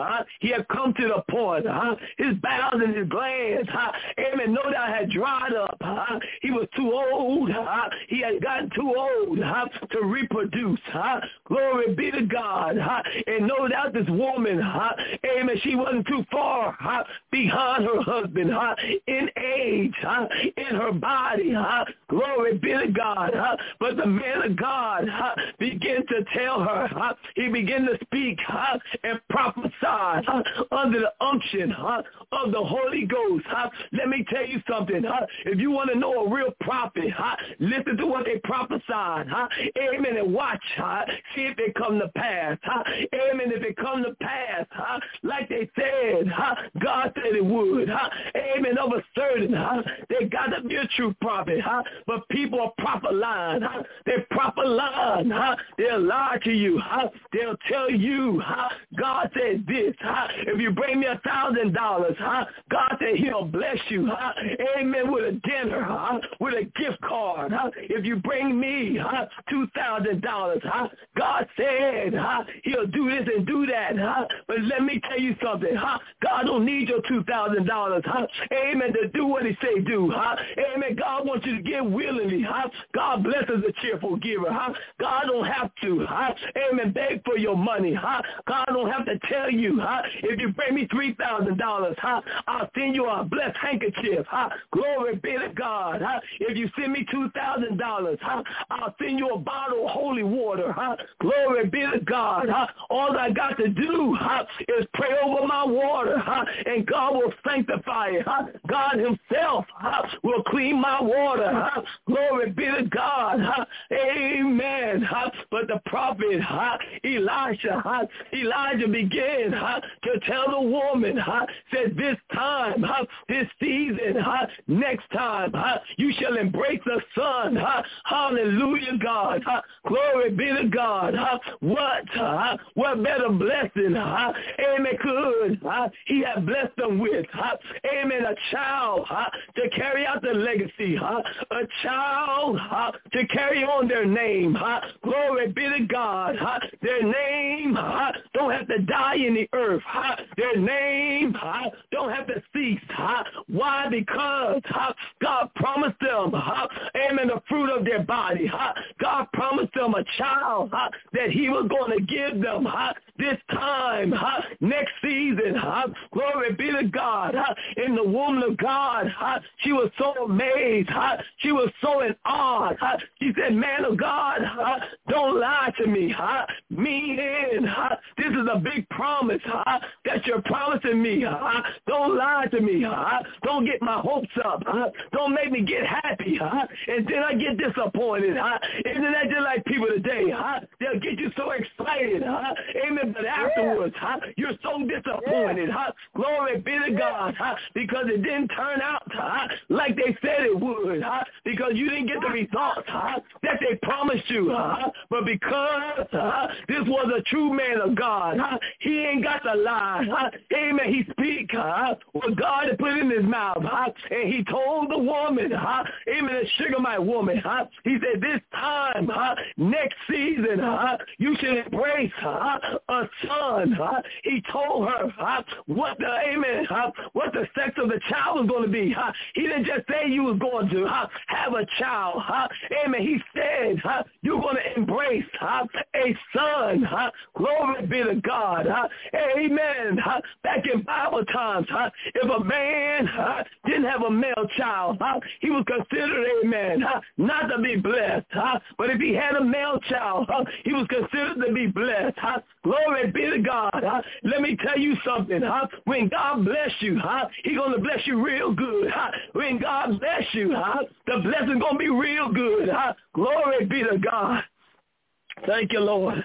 C: he had come to the point. His bowels and his glands, amen, no doubt had dried up. He was too old. He had gotten too old to reproduce. Glory be to God. And no doubt this woman, amen, she wasn't too far behind her husband in age, in her body. Glory be to God. But the man of God began to tell her. He began to speak and prophesy under the unction of the Holy Ghost. Let me tell you something. If you want to know a real prophet, listen to what they prophesied. Amen. And watch. See if it come to pass. Amen. If it come to pass, like they said, God said it would. Amen. Of a certain, they got to be a true prophet. But people are prophet lying. They're prophet lying. They'll lie to you. They'll tell you, God said this. If you bring me $1,000, God said he'll bless you. Amen. With a dinner, with a gift card. If you bring me $2,000, God said he'll do this and do that. But let me tell you something. God don't need your $2,000. Amen. To do what he say do. Amen. God wants you to give willingly. God blesses a cheerful giver. God don't have to. Amen. Beg for your money. God don't have to tell you. If you bring me $3,000, I'll send you a blessed handkerchief. Glory be to God. If you send me $2,000, I'll send you a bottle of holy water. Glory be to God. All I got to do is pray over my water, and God will sanctify it. God himself will clean my water. Glory be to God. Amen. But the prophet Elijah began to tell the woman, said this time, this season, next time, you shall embrace the son. Hallelujah, God. Glory be to God. What better blessing, amen, could he have blessed them with? Amen, a child to carry out the legacy, a child to carry on their name. Glory be to God. Their name don't have to die in the earth. Their name don't have to cease. Why? Because God promised them, amen, the fruit of their body. God promised them a child that he was going to give them this time, next season. Glory be to God. And the woman of God, she was so amazed. She was so in awe. She said, man of God, don't lie to me. Meaning, this is a big promise that you're promising me. Don't lie to me. Don't get my hopes up. Don't make me get happy. And then I get disappointed. Isn't that just like people today? They'll get you so excited. Amen. But afterwards, you're so disappointed. Glory be to God. Because it didn't turn out like they said it would. Because you didn't get the results that they promised you. But because this was a true man of God, he ain't got to lie. Amen. He speak what God had put in his mouth. And he told the woman, amen, the Shunammite woman, he said, this time, next season, you should embrace a son. He told her what the, amen, what the sex of the child was going to be. He didn't just say you was going to have a child. Amen. He said you're going to embrace a son. Glory be to God. Amen. Back in Bible times, if a man didn't have a male child, he was considered, amen, not to be blessed. But if he had a male child, he was considered to be blessed. Glory be to God. Let me tell you something. When God bless you, he's going to bless you real good. When God bless you, the blessing's going to be real good. Glory be to God. Thank you, Lord.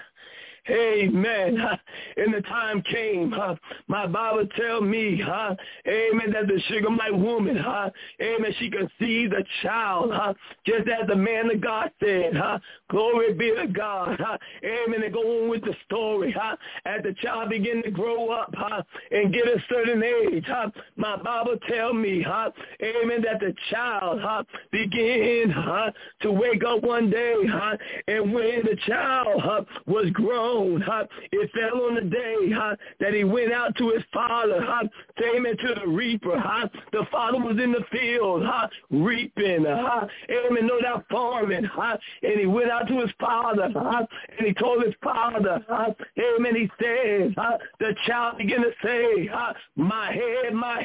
C: Amen. And the time came, my Bible tell me, amen, that the Shunammite woman, amen, she conceived a child, just as the man of God said. Glory be to God. Amen. And go on with the story. As the child began to grow up and get a certain age, my Bible tell me, amen, that the child began to wake up one day, and when the child was grown, stone, it fell on the day that he went out to his father, amen, to the reaper. The father was in the field, reaping, amen, no doubt farming, and he went out to his father, and he told his father, amen, he said, the child began to say, my head, my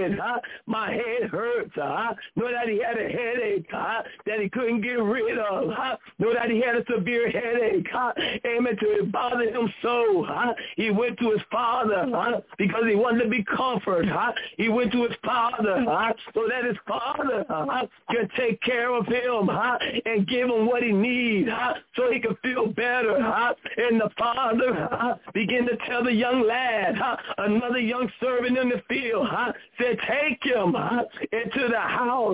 C: head hurts. Know that he had a headache that he couldn't get rid of. Know that he had a severe headache. Amen. To bother him so. He went to his father because he wanted to be comforted. He went to his father so that his father can take care of him and give him what he needs so he can feel better. And the father began to tell the young lad, another young servant in the field, said, take him into the house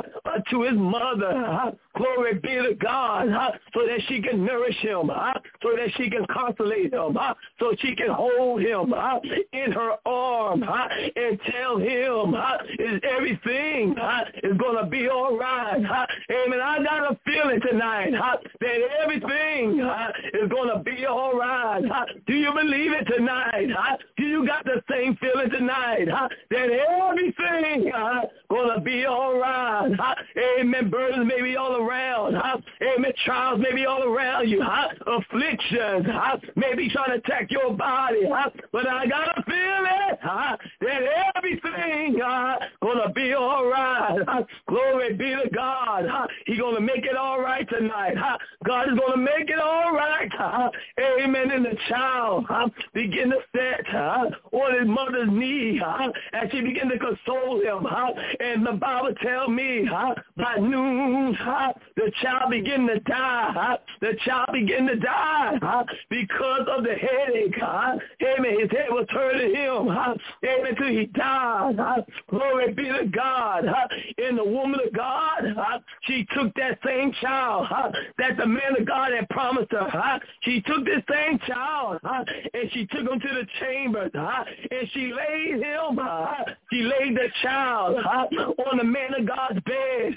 C: to his mother. Glory be to God, so that she can nourish him, so that she can consolate him, so she can hold him in her arm and tell him is everything is going to be all right. Amen. I got a feeling tonight that everything is going to be all right. Do you believe it tonight? Do you got the same feeling tonight that everything going to be all right? Amen. Burdens may be all around. Amen. Trials may be all around you. Afflictions may be trying to attack your body. But I got a feeling that everything going to be all right. Glory be to God. He's going to make it all right tonight. God is going to make it all right. Amen. And the child begin to sit on his mother's knee as she begin to console him. And the Bible tells me by noon the child began to die. The child began to die because of the headache. Amen. His head was hurting him. Amen. Till he died. Glory be to God. And the woman of God, she took that same child that the man of God had promised her. She took this same child and she took him to the chambers and she laid him. She laid the child on the man of God's bed.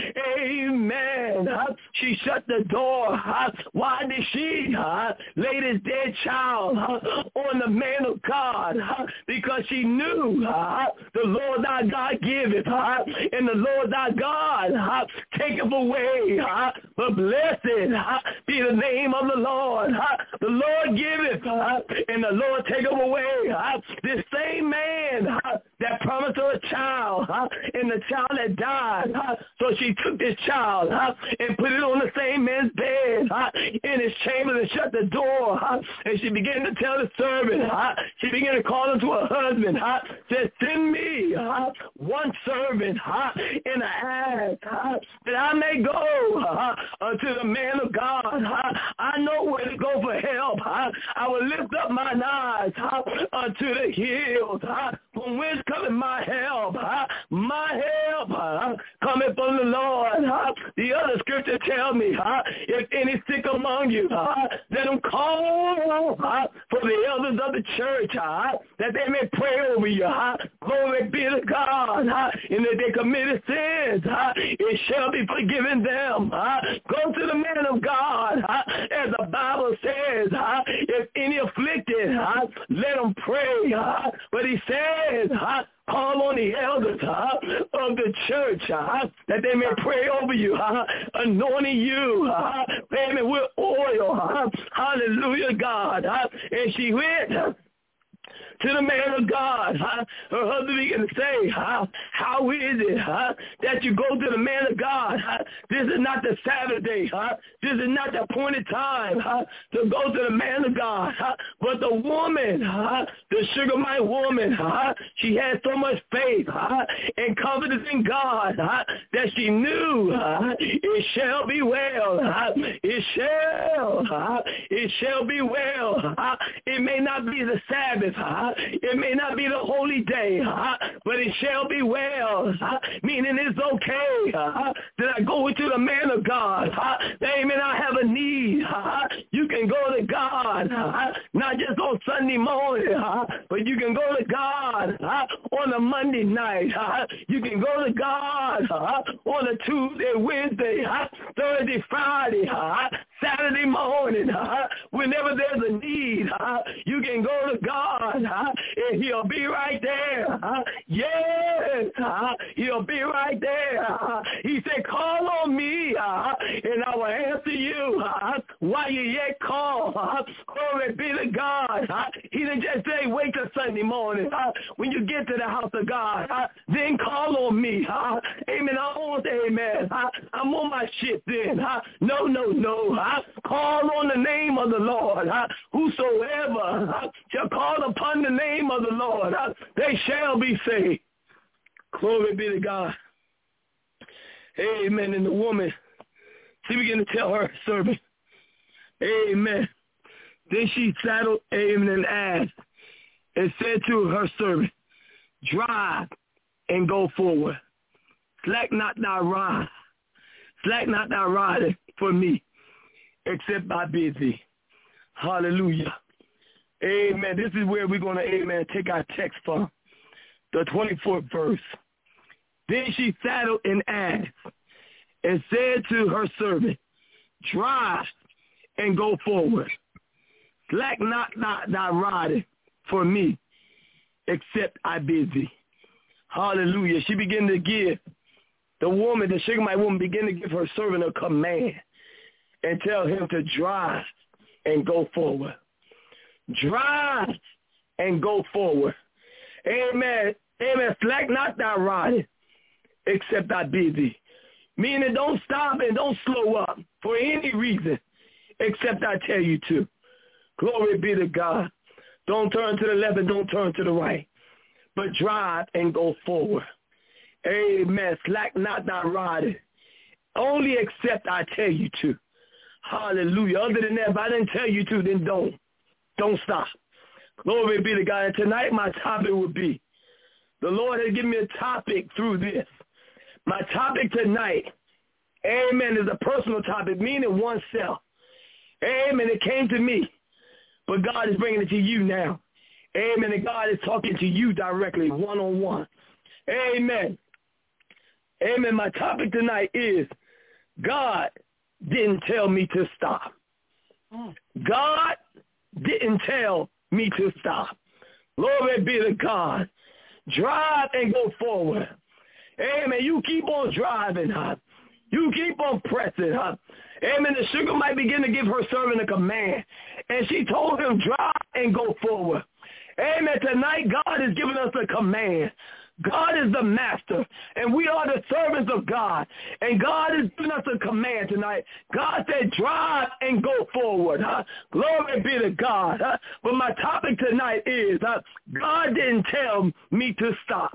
C: Amen. She shut the door. Why did she lay this dead child on the man of God? Because she knew the Lord thy God giveth, and the Lord thy God taketh away. But blessed be the name of the Lord. The Lord giveth, and the Lord taketh away. This same man that promised her a child, and the child had died. So she took this child and put it on the same man's bed in his chamber and shut the door. And she began to tell the servant, she began to call him to her husband, said, send me one servant in an ass that I may go unto the man of God. I know where to go for help. I will lift up mine eyes unto the hills. From whence cometh my help? My help cometh from the Lord. The other scripture tells me, if any sick among you, let them call for the elders of the church, that they may pray over you. Glory be to God. And if they committed sins, it shall be forgiven them. Go to the man of God, as the Bible says, if any afflicted, let them pray. But he says, call on the elders of the church that they may pray over you, anointing you, amen, with oil. Hallelujah, God. And she went to the man of God. Her husband began to say, how is it that you go to the man of God? This is not the Sabbath day. This is not the appointed time to go to the man of God. But the woman, the Shunammite woman, she had so much faith and confidence in God that she knew it shall be well. It shall be well. It may not be the Sabbath. It may not be the holy day, but it shall be well. Meaning it's okay that I go to the man of God. Amen. I have a need. You can go to God, not just on Sunday morning, but you can go to God on a Monday night. You can go to God on a Tuesday, Wednesday, Thursday, Friday, Saturday morning. Whenever there's a need, you can go to God, and he'll be right there. Yes, he'll be right there. He said, call on me, and I will answer you while you yet call. Glory be to God. He didn't just say, wait till Sunday morning. When you get to the house of God, then call on me. Amen. I won't say amen. I'm on my shit then. No. Call on the name of the Lord. Whosoever shall call upon the name of the Lord, they shall be saved. Glory be to God. Amen. And the woman, she began to tell her servant, amen. Then she saddled, amen, an ass and said to her servant, drive and go forward. Slack not thy rod. Slack not thy rod for me, except I bid thee. Hallelujah. Amen. This is where we're going to, amen, take our text from. The 24th verse. Then she saddled an ass and said to her servant, drive and go forward. Slack not thy rod for me, except I bid thee. Hallelujah. She began to give the woman, the Shunammite woman, began to give her servant a command and tell him to drive and go forward. Drive and go forward. Amen. Amen. Slack not thy rod, except I bid thee. Meaning don't stop and don't slow up for any reason, except I tell you to. Glory be to God. Don't turn to the left and don't turn to the right, but drive and go forward. Amen. Slack not thy rod, only except I tell you to. Hallelujah. Other than that, if I didn't tell you to, then don't stop. Glory be to God. And tonight my topic would be, the Lord has given me a topic through this. My topic tonight, amen, is a personal topic, meaning oneself. Amen. It came to me, but God is bringing it to you now. Amen. And God is talking to you directly, one-on-one. Amen. Amen. My topic tonight is, God didn't tell me to stop. God didn't tell me to stop. Glory be to God. Drive and go forward. Amen. You keep on driving, You keep on pressing, Amen. The Shunammite begin to give her servant a command, and she told him, drive and go forward. Amen. Tonight, God is giving us a command. God is the master, and we are the servants of God. And God is giving us a command tonight. God said, drive and go forward. Glory be to God. But my topic tonight is, God didn't tell me to stop.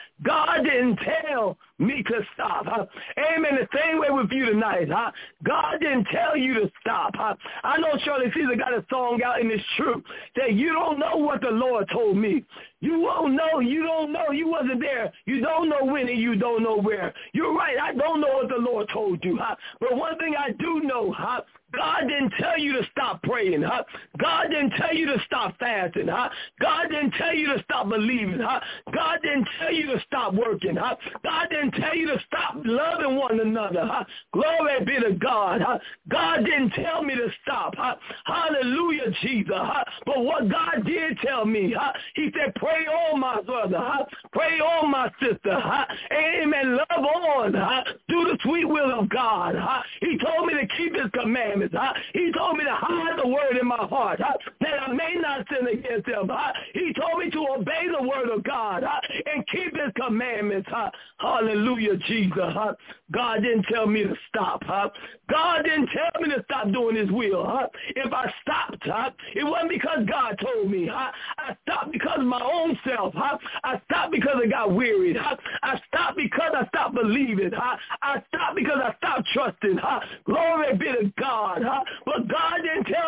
C: God didn't tell me to stop. Amen. The same way with you tonight. God didn't tell you to stop. I know Shirley Caesar got a song out, and it's true, that you don't know what the Lord told me. You won't know. You don't know. You wasn't there. You don't know when and you don't know where. You're right. I don't know what the Lord told you. But one thing I do know, God didn't tell you to stop praying. God didn't tell you to stop fasting. God didn't tell you to stop believing. God didn't tell you to stop working. God didn't tell you to stop loving one another. Glory be to God. God didn't tell me to stop. Hallelujah, Jesus. But what God did tell me, he said, pray on, my brother. Pray on, my sister. Amen. Love on. Do the sweet will of God. He told me to keep his commandments. He told me to hide the word in my heart, that I may not sin against him. He told me to obey the word of God and keep his commandments. Hallelujah, Jesus. God didn't tell me to stop. God didn't tell me to stop doing his will. If I stopped, it wasn't because God told me. I stopped because of my own self. I stopped because I got wearied. I stopped because I stopped believing. I stopped because I stopped trusting. Glory be to God. But God didn't tell me to stop.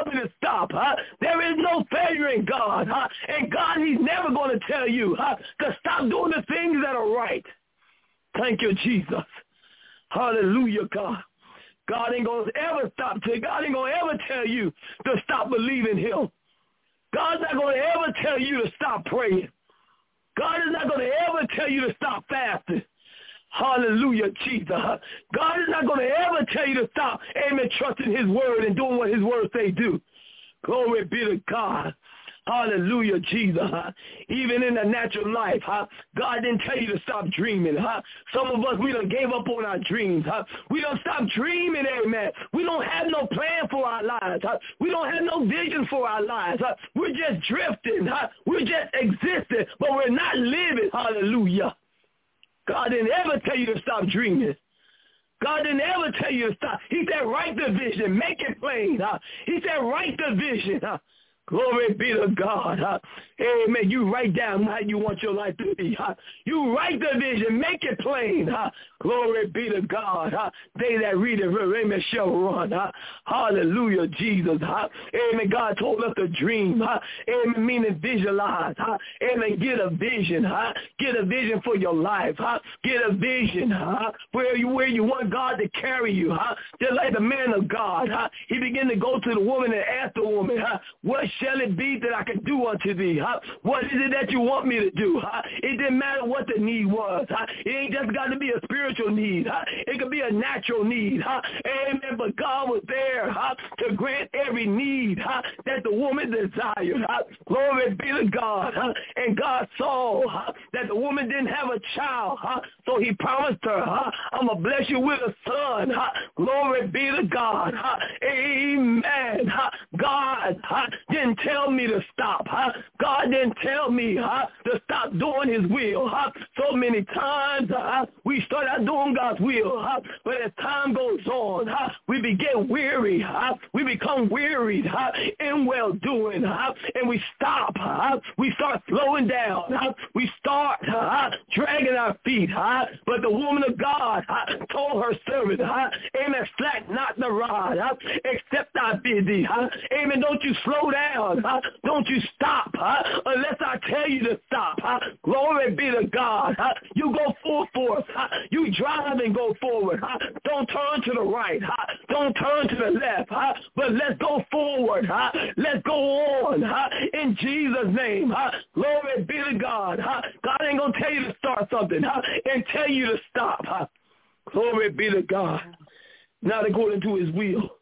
C: stop. There is no failure in God. And God, he's never going to tell you to stop doing the things that are right. Thank you, Jesus. Hallelujah, God. God ain't going to ever stop. God ain't going to ever tell you to stop believing him. God's not going to ever tell you to stop praying. God is not going to ever tell you to stop fasting. Hallelujah, Jesus. God is not going to ever tell you to stop, amen, trusting his word and doing what his word say do. Glory be to God. Hallelujah, Jesus. Even in the natural life, God didn't tell you to stop dreaming. Some of us, we done gave up on our dreams. We don't stop dreaming, amen. We don't have no plan for our lives. We don't have no vision for our lives. We're just drifting. We're just existing, but we're not living. Hallelujah. God didn't ever tell you to stop dreaming. God didn't ever tell you to stop. He said, write the vision, make it plain. He said, write the vision. Glory be to God. Amen. You write down how you want your life to be. You write the vision. Make it plain. Glory be to God. They that read it, amen, shall run. Hallelujah, Jesus. Amen. God told us to dream. Amen. Meaning visualize. Amen. Get a vision. Get a vision for your life. Get a vision where you want God to carry you. Just like the man of God. He began to go to the woman and ask the woman, what shall it be that I can do unto thee? What is it that you want me to do? It didn't matter what the need was. It ain't just got to be a spiritual need. It could be a natural need. Amen. But God was there to grant every need that the woman desired. Glory be to God. And God saw that the woman didn't have a child. So he promised her, I'm going to bless you with a son. Glory be to God. Amen. God didn't tell me to stop. God didn't tell me to stop doing his will. So many times we start out doing God's will, but as time goes on, we begin weary. We become wearied in well-doing, and we stop. We start slowing down. We start dragging our feet. But the woman of God told her servant, amen, slack not the rod, except I bid thee. Amen, don't you slow down. Don't you stop unless I tell you to stop. Glory be to God. You go full force. You drive and go forward. Don't turn to the right. Don't turn to the left. But let's go forward. Let's go on. In Jesus' name. Glory be to God. God ain't going to tell you to start something and tell you to stop. Glory be to God. Not according to his will.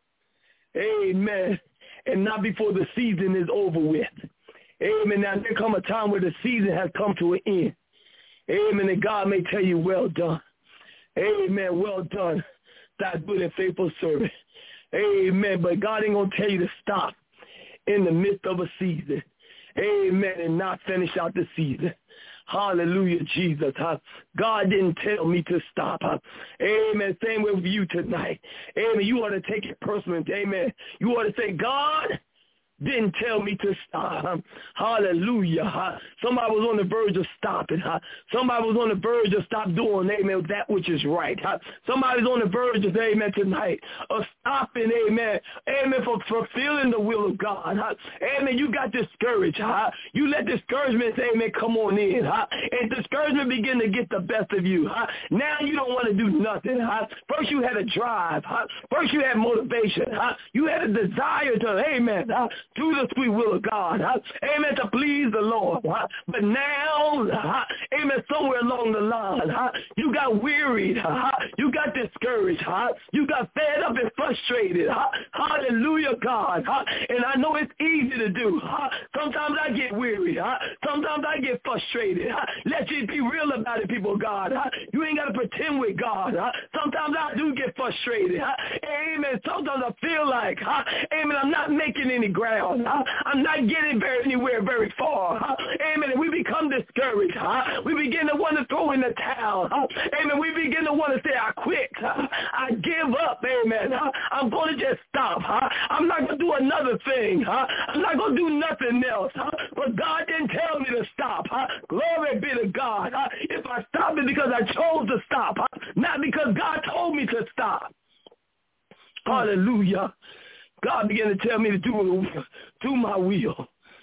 C: Amen. And not before the season is over with. Amen. Now there come a time where the season has come to an end. Amen. And God may tell you, well done. Amen. Well done, thy good and faithful servant. Amen. But God ain't going to tell you to stop in the midst of a season. Amen. And not finish out the season. Hallelujah, Jesus. God didn't tell me to stop. Amen. Same way with you tonight. Amen. You ought to take it personal. Amen. You ought to say, God didn't tell me to stop. Hallelujah. Somebody was on the verge of stopping. Somebody was on the verge of stop doing, amen, that which is right. Somebody's on the verge of, amen, tonight of stopping, amen, amen, for fulfilling the will of God. Amen. You got discouraged. You let discouragement, amen, come on in. And discouragement begin to get the best of you. Now you don't want to do nothing. First you had a drive. First you had motivation. You had a desire to, amen, do the sweet will of God. Amen, to please the Lord. But now, amen, somewhere along the line, you got wearied. You got discouraged. You got fed up and frustrated. Hallelujah, God. And I know it's easy to do. Sometimes I get weary. Sometimes I get frustrated. Let's just be real about it, people of God. You ain't got to pretend with God. Sometimes I do get frustrated. Amen. Sometimes I feel like, amen, I'm not making any ground. I'm not getting anywhere very far. Amen. And we become discouraged. We begin to want to throw in the towel. Amen. We begin to want to say, I quit. I give up. Amen. I'm going to just stop. I'm not going to do another thing. I'm not going to do nothing else. But God didn't tell me to stop. Glory be to God. If I stop it because I chose to stop, not because God told me to stop. Hallelujah. God began to tell me to do my will.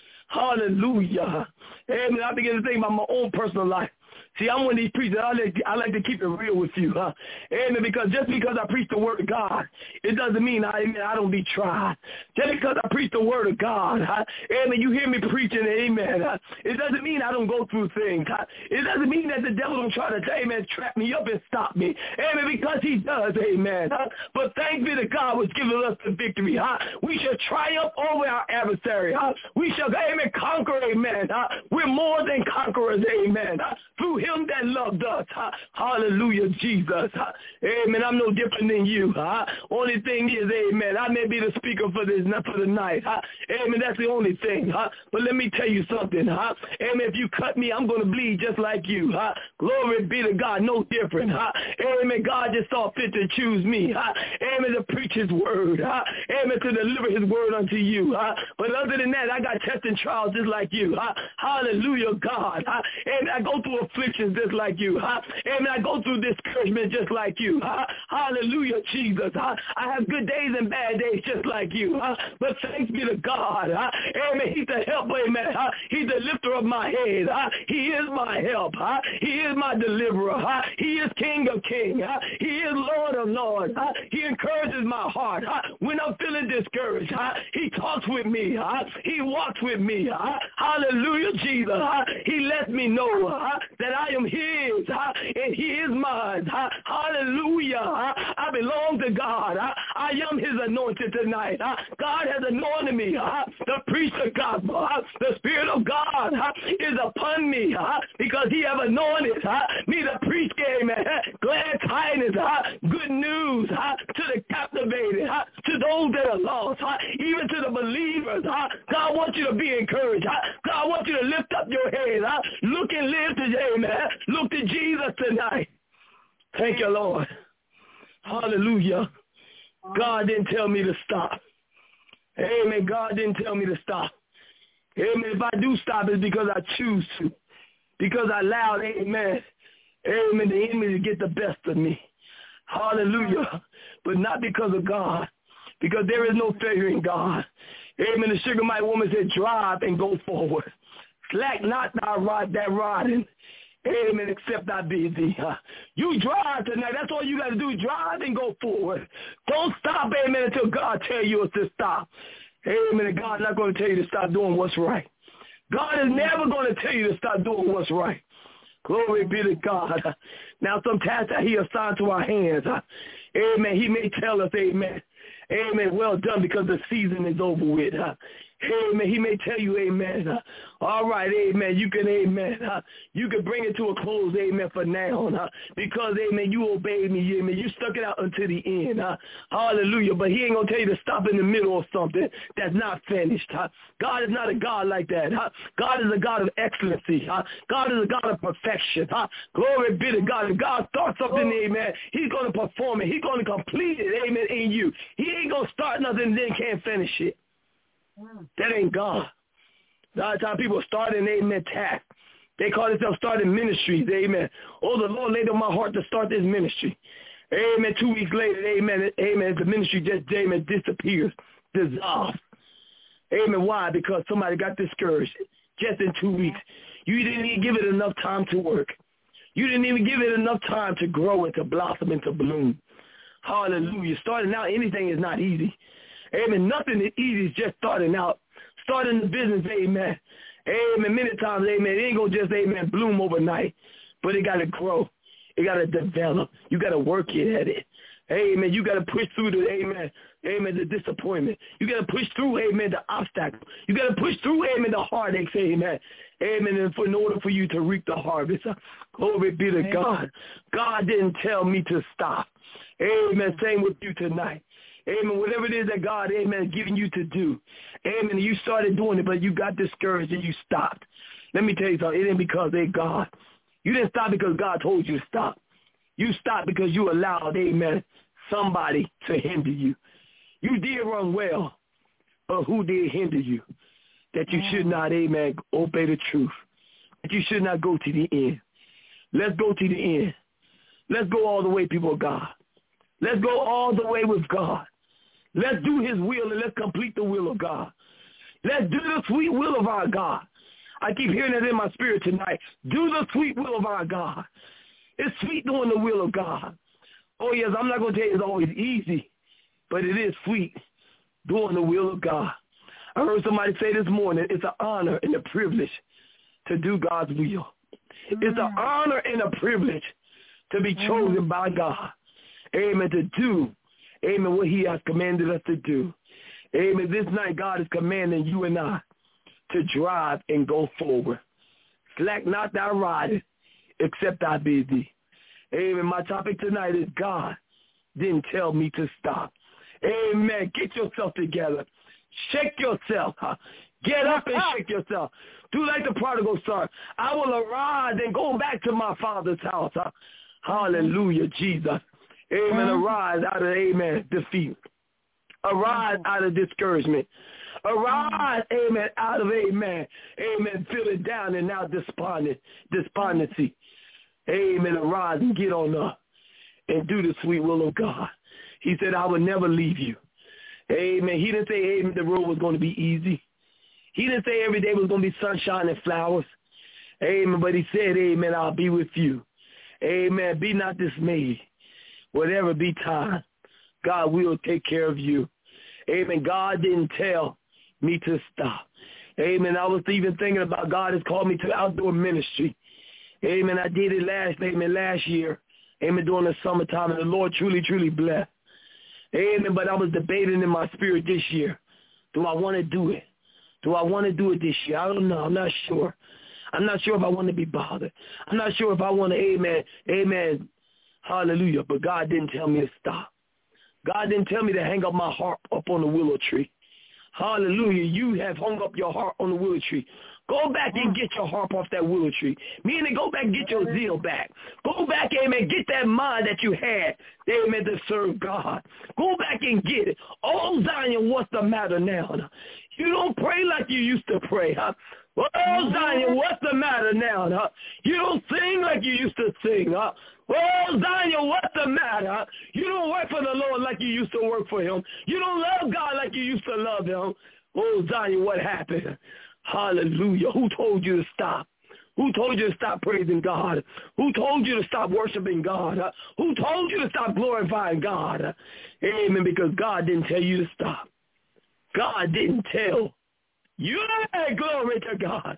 C: Hallelujah. Amen. I began to think about my own personal life. See, I'm one of these preachers. I like to keep it real with you, huh? Amen. Because just because I preach the word of God, it doesn't mean I don't be tried. Just because I preach the word of God, huh? Amen. You hear me preaching, amen. It doesn't mean I don't go through things. Huh? It doesn't mean that the devil don't try to, amen, trap me up and stop me. Amen. Because he does, amen. Huh? But thanks be to God who's given us the victory. Huh? We shall triumph over our adversary. Huh? We shall, amen, conquer, amen. Huh? We're more than conquerors, amen. Huh? Through him that loved us. Hallelujah, Jesus. Amen. I'm no different than you. Only thing is, amen, I may be the speaker for this, not for the night. Amen. That's the only thing. But let me tell you something. Amen. If you cut me, I'm going to bleed just like you. Glory be to God. No different. Amen. God just saw fit to choose me. Amen. To preach his word. Amen. To deliver his word unto you. But other than that, I got tests and trials just like you. Hallelujah, God. And I go through afflictions just like you. Amen. I go through discouragement just like you. Hallelujah, Jesus. I have good days and bad days just like you. But thanks be to God. Amen. He's the helper. Amen. He's the lifter of my head. He is my help. He is my deliverer. He is King of kings. He is Lord of lords. He encourages my heart. When I'm feeling discouraged, he talks with me. He walks with me. Hallelujah, Jesus. He lets me know that I am his, and he is mine. Hallelujah. I belong to God. I am his anointed tonight. God has anointed me to preach the gospel. The Spirit of God is upon me because he have anointed me to preach, amen, glad tidings, good news to the captivated, to those that are lost, even to the believers. God wants you to be encouraged. God wants you to lift up your head. Look and live today, man. Look to Jesus tonight. Thank you, Lord. Hallelujah. God didn't tell me to stop. Amen. God didn't tell me to stop. Amen. If I do stop, it's because I choose to. Because I allowed, amen, amen, the enemy to get the best of me. Hallelujah. But not because of God. Because there is no failure in God. Amen. The Sugar-Mite woman said, drive and go forward. Slack not thy rod that riding. Amen, except I be thee. You drive tonight. That's all you got to do. Drive and go forward. Don't stop, amen, until God tell you to stop. Amen. And God's not going to tell you to stop doing what's right. God is never going to tell you to stop doing what's right. Glory be to God. Now, some tasks that he assigned to our hands, amen, he may tell us, amen, amen, well done, because the season is over with. Amen. He may tell you, amen. All right, amen. You can, amen. You can bring it to a close, amen, for now. Because, amen, you obeyed me, amen. You stuck it out until the end. Hallelujah. But he ain't going to tell you to stop in the middle of something that's not finished. God is not a God like that. God is a God of excellency. God is a God of perfection. Glory be to God. If God starts something, amen, he's going to perform it. He's going to complete it, amen, in you. He ain't going to start nothing and then can't finish it. That ain't God. A lot of times people are starting, amen, tasks. They call themselves starting ministries, amen. Oh, the Lord laid on my heart to start this ministry. Amen. 2 weeks later, amen, amen, the ministry just, amen, disappears, dissolves. Amen. Why? Because somebody got discouraged just in 2 weeks. You didn't even give it enough time to work. You didn't even give it enough time to grow and to blossom and to bloom. Hallelujah. Starting out, anything is not easy. Amen. Nothing is easy. It's just starting out. Starting the business, amen. Amen. Many times, amen, it ain't going to just, amen, bloom overnight. But it got to grow. It got to develop. You got to work it at it. Amen. You got to push through the, amen, amen, the disappointment. You got to push through, amen, the obstacle. You got to push through, amen, the heartaches, amen. Amen. And in order for you to reap the harvest. Glory be to God. God didn't tell me to stop. Amen. Same with you tonight. Amen. Whatever it is that God, amen, is giving you to do. Amen. You started doing it, but you got discouraged and you stopped. Let me tell you something. It ain't because they God. You didn't stop because God told you to stop. You stopped because you allowed, amen, somebody to hinder you. You did run well, but who did hinder you? That you should not, amen, obey the truth. That you should not go to the end. Let's go to the end. Let's go all the way, people of God. Let's go all the way with God. Let's do his will and let's complete the will of God. Let's do the sweet will of our God. I keep hearing that in my spirit tonight. Do the sweet will of our God. It's sweet doing the will of God. Oh, yes, I'm not going to tell you it's always easy, but it is sweet doing the will of God. I heard somebody say this morning, it's an honor and a privilege to do God's will. It's an honor and a privilege to be chosen by God. Amen, to do, amen, what he has commanded us to do. Amen, this night God is commanding you and I to drive and go forward. Slack not thy riding, except I bid thee. Amen, my topic tonight is God didn't tell me to stop. Amen, get yourself together. Shake yourself. Huh? Get up and shake yourself. Do like the prodigal son. I will arise and go back to my father's house. Huh? Hallelujah, Jesus. Amen. Arise out of, amen, defeat. Arise out of discouragement. Arise, amen, out of, amen, feeling down and now despondency. Amen. Arise and get on up and do the sweet will of God. He said, I will never leave you. Amen. He didn't say, amen, the road was going to be easy. He didn't say every day was going to be sunshine and flowers. Amen. But he said, amen, I'll be with you. Amen. Be not dismayed. Whatever be time, God will take care of you. Amen. God didn't tell me to stop. Amen. I was even thinking about God has called me to outdoor ministry. Amen. I did it last year. Amen. During the summertime, and the Lord truly, truly blessed. Amen. But I was debating in my spirit this year. Do I want to do it? Do I want to do it this year? I don't know. I'm not sure. I'm not sure if I want to be bothered. I'm not sure if I want to, amen, hallelujah. But God didn't tell me to stop. God didn't tell me to hang up my harp up on the willow tree. Hallelujah. You have hung up your harp on the willow tree. Go back and get your harp off that willow tree. Meaning go back and get your zeal back. Go back, amen, get that mind that you had, amen, to serve God. Go back and get it. Oh, Zion, what's the matter now? You don't pray like you used to pray, huh? Oh, Zion, what's the matter now? Huh? You don't sing like you used to sing, huh? Oh, Zion, what's the matter? Huh? You don't work for the Lord like you used to work for him. You don't love God like you used to love him. Oh, Zion, what happened? Hallelujah. Who told you to stop? Who told you to stop praising God? Who told you to stop worshiping God? Who told you to stop glorifying God? Amen, because God didn't tell you to stop. God didn't tell you. Glory to God.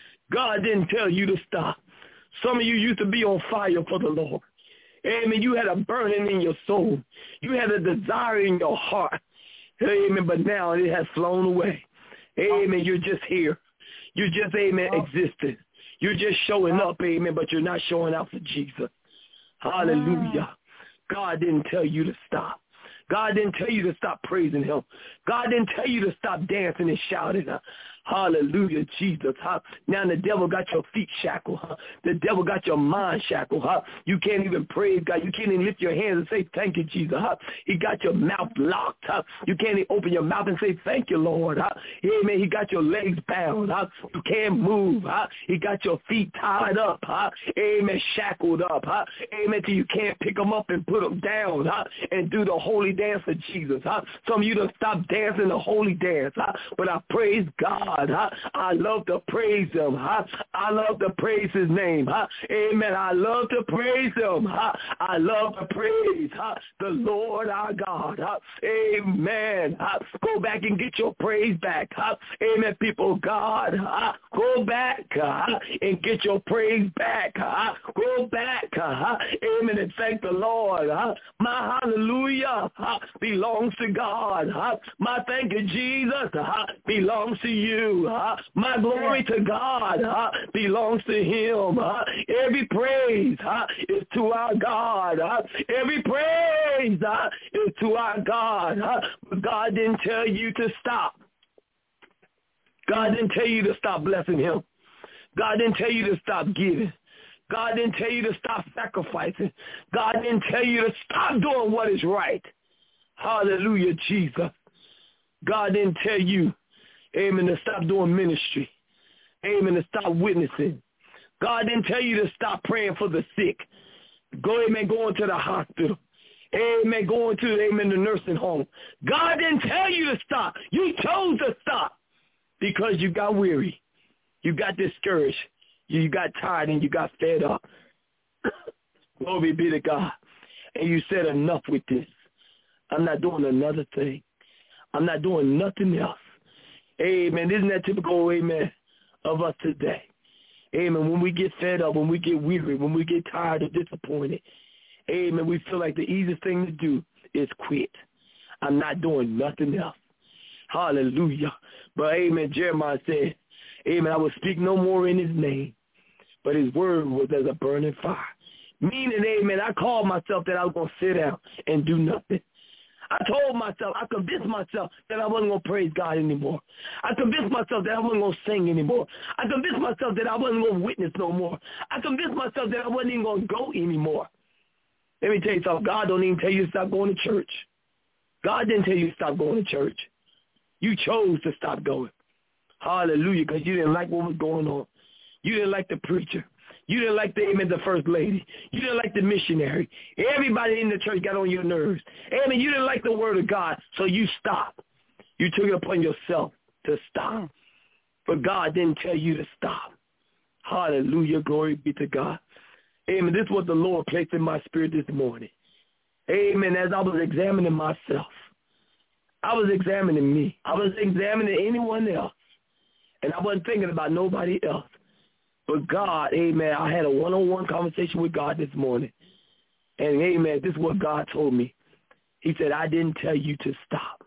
C: God didn't tell you to stop. Some of you used to be on fire for the Lord. Amen. You had a burning in your soul. You had a desire in your heart. Amen. But now it has flown away. Amen. You're just here. You're just, amen, existing. You're just showing up, amen, but you're not showing out for Jesus. Hallelujah. God didn't tell you to stop. God didn't tell you to stop praising him. God didn't tell you to stop dancing and shouting. Hallelujah, Jesus. Now the devil got your feet shackled. The devil got your mind shackled. You can't even praise God. You can't even lift your hands and say, thank you, Jesus. He got your mouth locked. You can't even open your mouth and say, thank you, Lord. Amen. He got your legs bound. You can't move. He got your feet tied up. Amen. Shackled up. Amen. Till you can't pick them up and put them down and do the holy dance of Jesus. Some of you done stop dancing the holy dance. But I praise God. I love to praise him. I love to praise his name. Amen. I love to praise him. I love to praise the Lord our God. Amen. Go back and get your praise back. Amen, people of God. Go back and get your praise back. Go back. Amen. And thank the Lord. My hallelujah belongs to God. My thank you, Jesus, belongs to you. My glory to God belongs to him. Every praise is to our God. Every praise is to our God. But God didn't tell you to stop. God didn't tell you to stop blessing him. God didn't tell you to stop giving. God didn't tell you to stop sacrificing. God didn't tell you to stop doing what is right. Hallelujah, Jesus. God didn't tell you, amen, to stop doing ministry. Amen, to stop witnessing. God didn't tell you to stop praying for the sick. Go, amen, go into the hospital. Amen. Going to, amen, the nursing home. God didn't tell you to stop. You chose to stop because you got weary. You got discouraged. You got tired and you got fed up. Glory be to God. And you said, enough with this. I'm not doing another thing. I'm not doing nothing else. Amen. Isn't that typical, amen, of us today? Amen. When we get fed up, when we get weary, when we get tired or disappointed, amen, we feel like the easiest thing to do is quit. I'm not doing nothing else. Hallelujah. But, amen, Jeremiah said, amen, I will speak no more in his name, but his word was as a burning fire. Meaning, amen, I called myself that I was going to sit down and do nothing. I told myself, I convinced myself that I wasn't going to praise God anymore. I convinced myself that I wasn't going to sing anymore. I convinced myself that I wasn't going to witness no more. I convinced myself that I wasn't even going to go anymore. Let me tell you something. God don't even tell you to stop going to church. God didn't tell you to stop going to church. You chose to stop going. Hallelujah, because you didn't like what was going on. You didn't like the preacher. You didn't like the first lady. You didn't like the missionary. Everybody in the church got on your nerves. Amen. You didn't like the word of God, so you stopped. You took it upon yourself to stop. But God didn't tell you to stop. Hallelujah. Glory be to God. Amen. This is what the Lord placed in my spirit this morning. Amen. As I was examining myself, I was examining me. I was examining anyone else. And I wasn't thinking about nobody else. But God, amen, I had a one-on-one conversation with God this morning. And, amen, this is what God told me. He said, I didn't tell you to stop.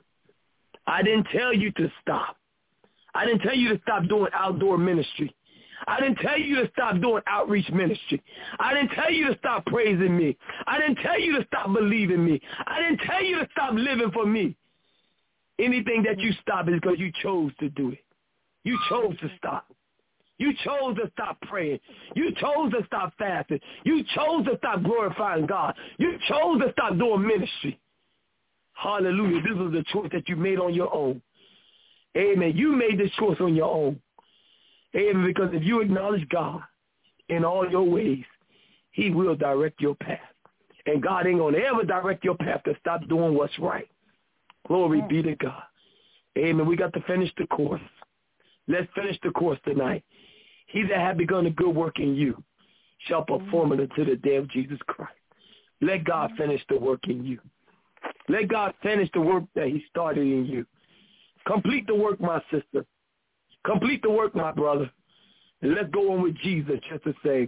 C: I didn't tell you to stop. I didn't tell you to stop doing outdoor ministry. I didn't tell you to stop doing outreach ministry. I didn't tell you to stop praising me. I didn't tell you to stop believing me. I didn't tell you to stop living for me. Anything that you stop is because you chose to do it. You chose to stop. You chose to stop praying. You chose to stop fasting. You chose to stop glorifying God. You chose to stop doing ministry. Hallelujah. This was a choice that you made on your own. Amen. You made this choice on your own. Amen. Because if you acknowledge God in all your ways, he will direct your path. And God ain't going to ever direct your path to stop doing what's right. Glory be to God. Amen. We got to finish the course. Let's finish the course tonight. He that hath begun a good work in you shall perform it until the day of Jesus Christ. Let God finish the work in you. Let God finish the work that he started in you. Complete the work, my sister. Complete the work, my brother. And let's go on with Jesus just to say,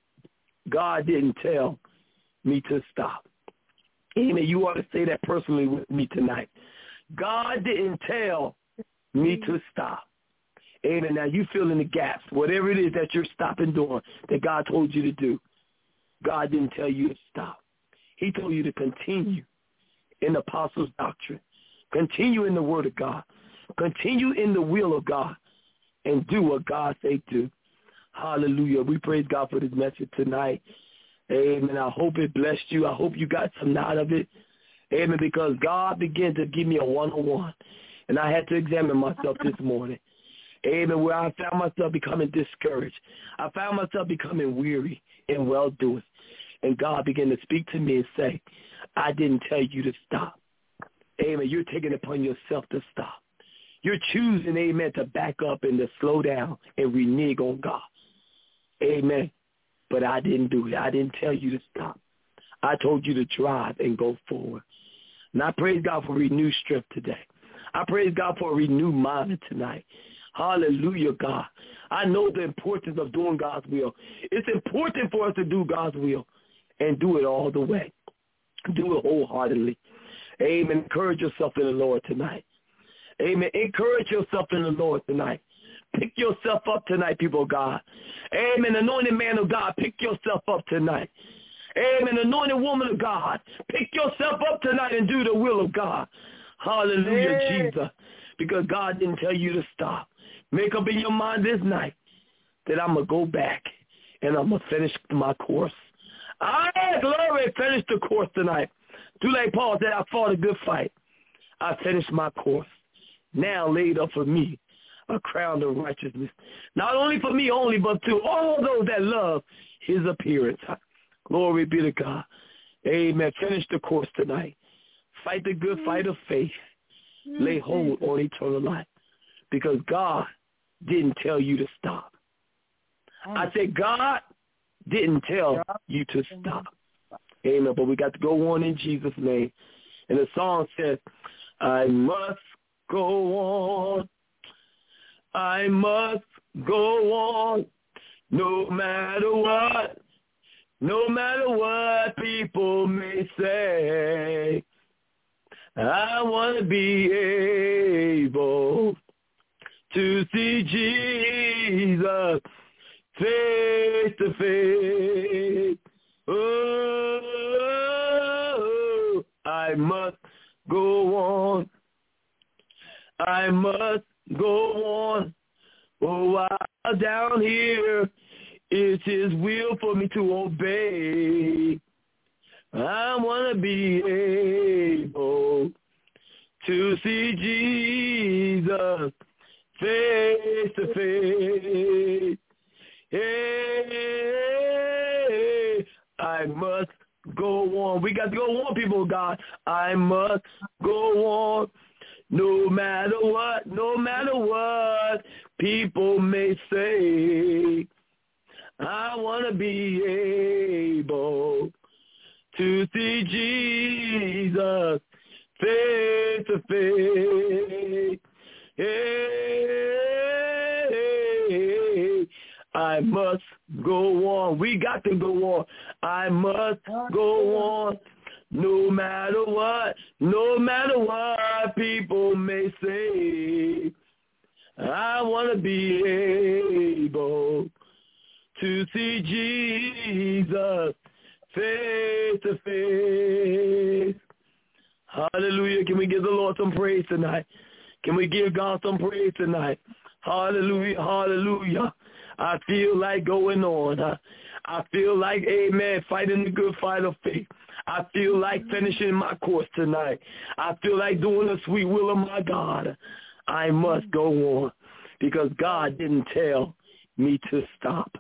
C: God didn't tell me to stop. Amen. You ought to say that personally with me tonight. God didn't tell me to stop. Amen. Now you fill in the gaps. Whatever it is that you're stopping doing that God told you to do, God didn't tell you to stop. He told you to continue in the apostles' doctrine. Continue in the word of God. Continue in the will of God. And do what God say do. Hallelujah. We praise God for this message tonight. Amen. I hope it blessed you. I hope you got something out of it. Amen. Because God began to give me a one-on-one. And I had to examine myself this morning. Amen. Where I found myself becoming discouraged. I found myself becoming weary and well-doing. And God began to speak to me and say, I didn't tell you to stop. Amen. You're taking it upon yourself to stop. You're choosing, amen, to back up and to slow down and renege on God. Amen. But I didn't do it. I didn't tell you to stop. I told you to drive and go forward. And I praise God for renewed strength today. I praise God for a renewed mind tonight. Hallelujah, God. I know the importance of doing God's will. It's important for us to do God's will and do it all the way. Do it wholeheartedly. Amen. Encourage yourself in the Lord tonight. Amen. Encourage yourself in the Lord tonight. Pick yourself up tonight, people of God. Amen. Anointed man of God, pick yourself up tonight. Amen. Anointed woman of God, pick yourself up tonight and do the will of God. Hallelujah, Jesus. Because God didn't tell you to stop. Make up in your mind this night that I'm going to go back and I'm going to finish my course. Glory, finish the course tonight. Do like Paul said, I fought a good fight. I finished my course. Now laid up for me a crown of righteousness. Not only for me only, but to all those that love his appearance. Glory be to God. Amen. Finish the course tonight. Fight the good fight of faith. Lay hold on eternal life. Because God didn't tell you to stop. I said God didn't tell you to stop. Amen. But we got to go on in Jesus' name. And the song says, I must go on. I must go on. No matter what. No matter what people may say. I want to be able to see Jesus face to face. Oh, I must go on. I must go on. Oh, while down here, it's His will for me to obey. I want to be able to see Jesus face to face. Hey, I must go on. We got to go on, people of God. I must go on. No matter what people may say. I want to be able to see Jesus face to face. Hey, I must go on. We got to go on. I must go on. No matter what people may say. I want to be able to see Jesus face to face. Hallelujah. Can we give the Lord some praise tonight? Can we give God some praise tonight? Hallelujah. Hallelujah. I feel like going on. I feel like, amen, fighting the good fight of faith. I feel like finishing my course tonight. I feel like doing the sweet will of my God. I must go on because God didn't tell me to stop.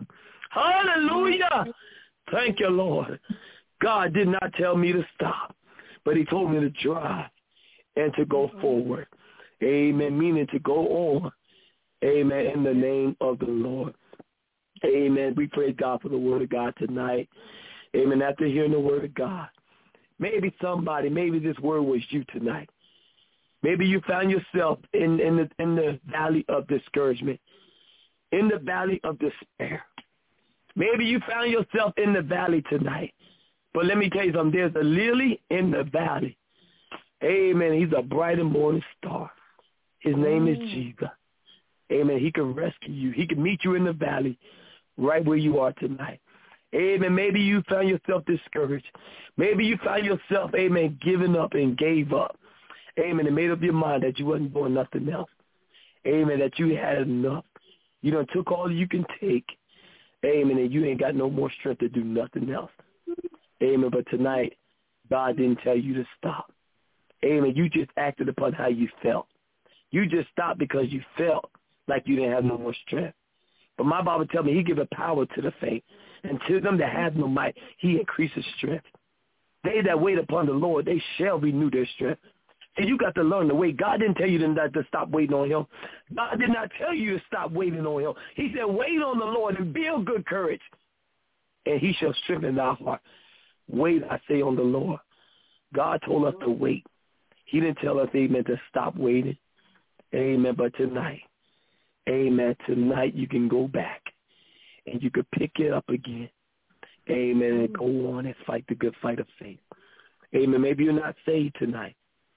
C: Hallelujah. Thank you, Lord. God did not tell me to stop, but He told me to drive and to go forward. Amen, meaning to go on. Amen, in the name of the Lord. Amen. We praise God for the word of God tonight. Amen. After hearing the word of God, maybe this word was you tonight. Maybe you found yourself in the valley of discouragement, in the valley of despair. Maybe you found yourself in the valley tonight. But let me tell you something. There's a lily in the valley. Amen. He's a bright and morning star. His name is Jesus. Amen. He can rescue you. He can meet you in the valley right where you are tonight. Amen. Maybe you found yourself discouraged. Maybe you found yourself, amen, giving up and gave up. Amen. And made up your mind that you wasn't doing nothing else. Amen. That you had enough. You done took all you can take. Amen. And you ain't got no more strength to do nothing else. Amen. But tonight, God didn't tell you to stop. Amen. You just acted upon how you felt. You just stopped because you felt like you didn't have no more strength. But my Bible tells me He giveth power to the faint. And to them that have no might, He increases strength. They that wait upon the Lord, they shall renew their strength. And you got to learn to wait. God didn't tell you to stop waiting on Him. God did not tell you to stop waiting on Him. He said, wait on the Lord and be of good courage, and He shall strengthen thy heart. Wait, I say, on the Lord. God told us to wait. He didn't tell us, amen, to stop waiting. Amen. But tonight, amen, tonight you can go back and you can pick it up again. Amen. And go on and fight the good fight of faith. Amen. Maybe you're not saved tonight.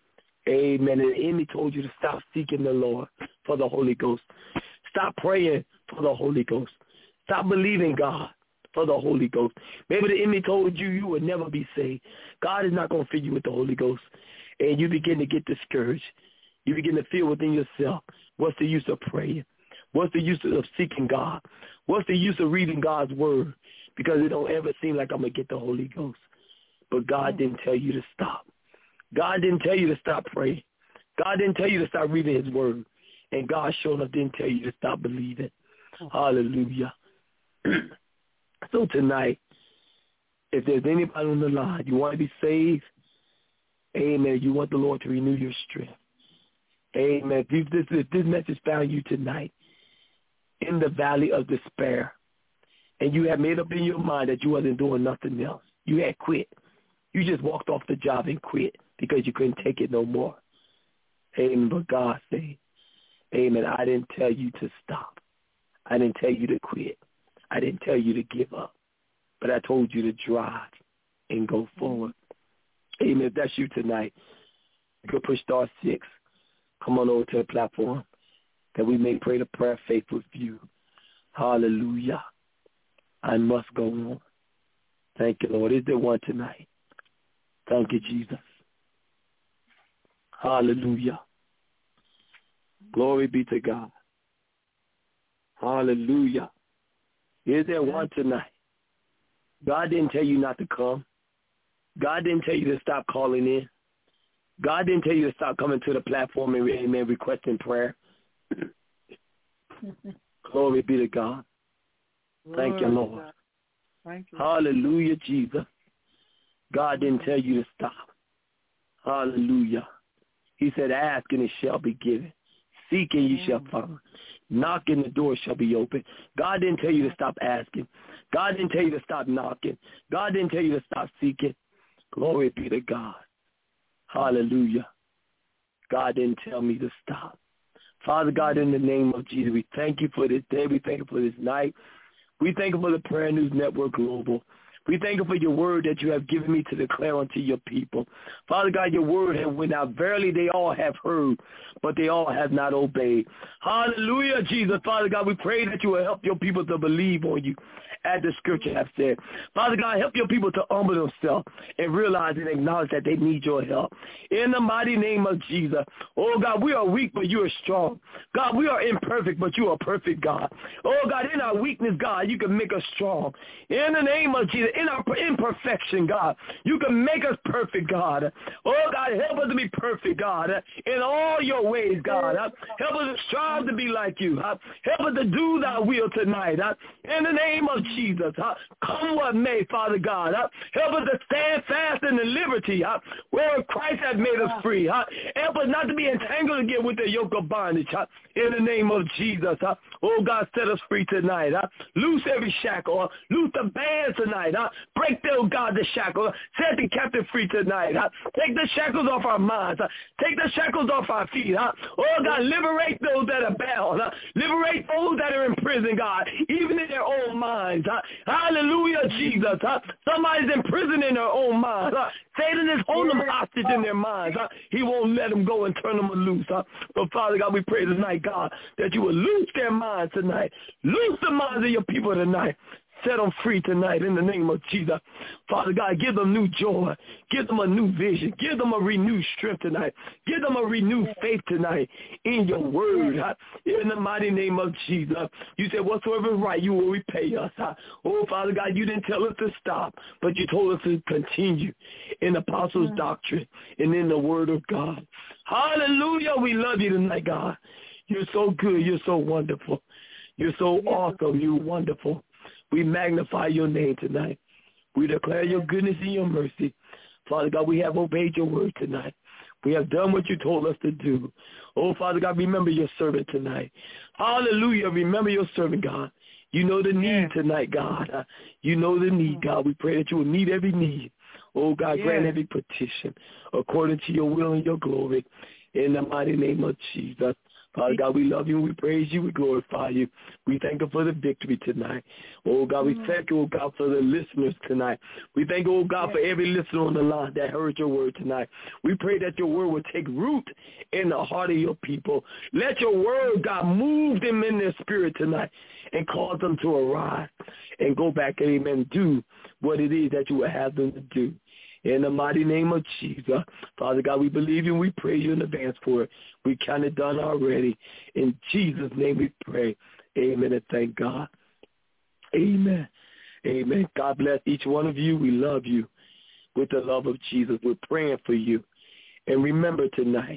C: Amen. And the enemy told you to stop seeking the Lord for the Holy Ghost. Stop praying for the Holy Ghost. Stop believing God for the Holy Ghost. Maybe the enemy told you you would never be saved. God is not going to fill you with the Holy Ghost. And you begin to get discouraged. You begin to feel within yourself, what's the use of praying? What's the use of seeking God? What's the use of reading God's word? Because it don't ever seem like I'm going to get the Holy Ghost. But God didn't tell you to stop. God didn't tell you to stop praying. God didn't tell you to stop reading His word. And God sure enough didn't tell you to stop believing. Hallelujah. So tonight, If there's anybody on the line, you want to be saved, amen, you want the Lord to renew your strength. Amen. If this message found you tonight in the valley of despair, and you have made up in your mind that you wasn't doing nothing else, you had quit. You just walked off the job and quit because you couldn't take it no more. Amen. But God said, amen, I didn't tell you to stop. I didn't tell you to quit. I didn't tell you to give up. But I told you to drive and go forward. Amen. If that's you tonight, you can push *6. Come on over to the platform that we may pray the prayer of faith with you. Hallelujah. I must go on. Thank you, Lord. Is there one tonight? Thank you, Jesus. Hallelujah. Glory be to God. Hallelujah. Is there one tonight? God didn't tell you not to come. God didn't tell you to stop calling in. God didn't tell you to stop coming to the platform and amen, requesting prayer. Glory be to God. Thank you, Lord.
D: Thank you.
C: Hallelujah, Jesus. God didn't tell you to stop. Hallelujah. He said, ask and it shall be given. Seek and ye shall find. Knock and the door shall be open. God didn't tell you to stop asking. God didn't tell you to stop knocking. God didn't tell you to stop seeking. Glory be to God. Hallelujah. God didn't tell me to stop. Father God, in the name of Jesus, we thank you for this day. We thank you for this night. We thank you for the Prayer News Network Global. We thank you for your word that you have given me to declare unto your people. Father God, your word has went out. Verily they all have heard, but they all have not obeyed. Hallelujah, Jesus. Father God, we pray that you will help your people to believe on you, as the scripture has said. Father God, help your people to humble themselves and realize and acknowledge that they need your help. In the mighty name of Jesus. Oh, God, we are weak, but you are strong. God, we are imperfect, but you are perfect, God. Oh, God, in our weakness, God, you can make us strong. In the name of Jesus, in our imperfection, God, you can make us perfect, God. Oh, God, help us to be perfect, God, in all your ways, God. Help us to strive to be like you. Help us to do thy will tonight. In the name of Jesus, come what may, Father God. Help us to stand fast in the liberty where Christ has made us free. Help us not to be entangled again with the yoke of bondage. In the name of Jesus. Oh, God, set us free tonight. Loose every shackle. Loose the bands tonight. Break, oh God, the shackle. Set the captive free tonight. Take the shackles off our minds. Take the shackles off our feet. Oh, God, liberate those that are bound. Liberate those that are in prison, God, even in their own minds. Hallelujah, Jesus. Somebody's in prison in their own mind. Satan is holding them hostage in their minds. He won't let them go and turn them loose. But, Father God, we pray tonight, God, that you will loose their minds tonight. Loose the minds of your people tonight. Set them free tonight in the name of Jesus. Father God, give them new joy. Give them a new vision. Give them a renewed strength tonight. Give them a renewed faith tonight in your word. In the mighty name of Jesus. You said whatsoever is right, you will repay us. Oh, Father God, you didn't tell us to stop, but you told us to continue in the apostles' doctrine and in the word of God. Hallelujah. We love you tonight, God. You're so good. You're so wonderful. You're so awesome. You're wonderful. We magnify your name tonight. We declare your goodness and your mercy. Father God, we have obeyed your word tonight. We have done what you told us to do. Oh, Father God, remember your servant tonight. Hallelujah. Remember your servant, God. You know the need tonight, God. You know the need, God. We pray that you will meet every need. Oh, God, grant every petition according to your will and your glory. In the mighty name of Jesus. Father God, we love you, we praise you, we glorify you. We thank you for the victory tonight. Oh, God, we thank you, oh, God, for the listeners tonight. We thank you, oh, God, for every listener on the line that heard your word tonight. We pray that your word will take root in the heart of your people. Let your word, God, move them in their spirit tonight and cause them to arise and go back, amen, do what it is that you will have them to do. In the mighty name of Jesus. Father God, we believe you and we praise you in advance for it. We kind of done already. In Jesus' name we pray. Amen and thank God. Amen. Amen. God bless each one of you. We love you with the love of Jesus. We're praying for you. And remember tonight,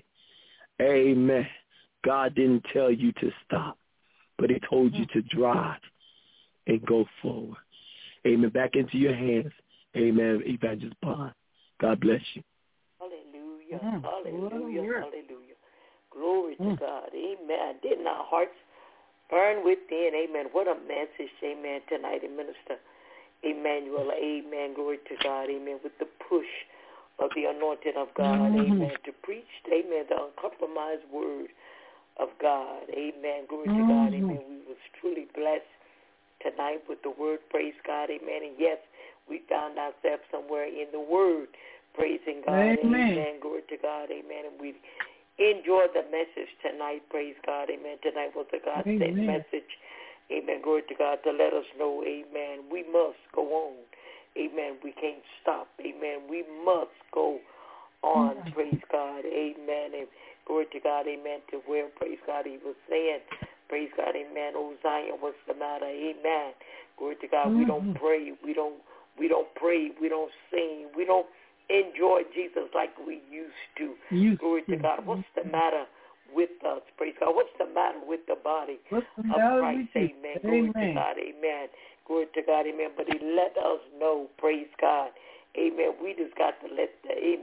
C: amen, God didn't tell you to stop, but he told you to drive and go forward. Amen. Back into your hands, Amen. Evangelist Bond. God bless you.
B: Hallelujah. Hallelujah. Hallelujah. Glory to God. Amen. Didn't our hearts burn within? Amen. What a message. Amen. Tonight, Minister Emmanuel. Amen. Glory to God. Amen. With the push of the anointing of God. Amen. To preach. Amen. The uncompromised word of God. Amen. Glory to God. Amen. We was truly blessed tonight with the word. Praise God. Amen. And yes, we found ourselves somewhere in the word. Praising God. Amen. Glory to God. Amen. And we enjoyed the message tonight. Praise God. Amen. Tonight was a God-sent message. Amen. Glory to God to let us know. Amen. We must go on. Amen. We can't stop. Amen. We must go on. Praise God. Amen. And glory to God. Amen. To where, praise God, he was saying, praise God. Amen. Oh, Zion, what's the matter? Amen. Glory to God. We don't pray. We don't pray. We don't sing. We don't enjoy Jesus like we used to. Glory to God. What's the matter with us? Praise God. What's the matter with the body of Christ? Amen. Glory to God. Amen. Glory to God. Amen. But he let us know. Praise God. Amen. We just got to let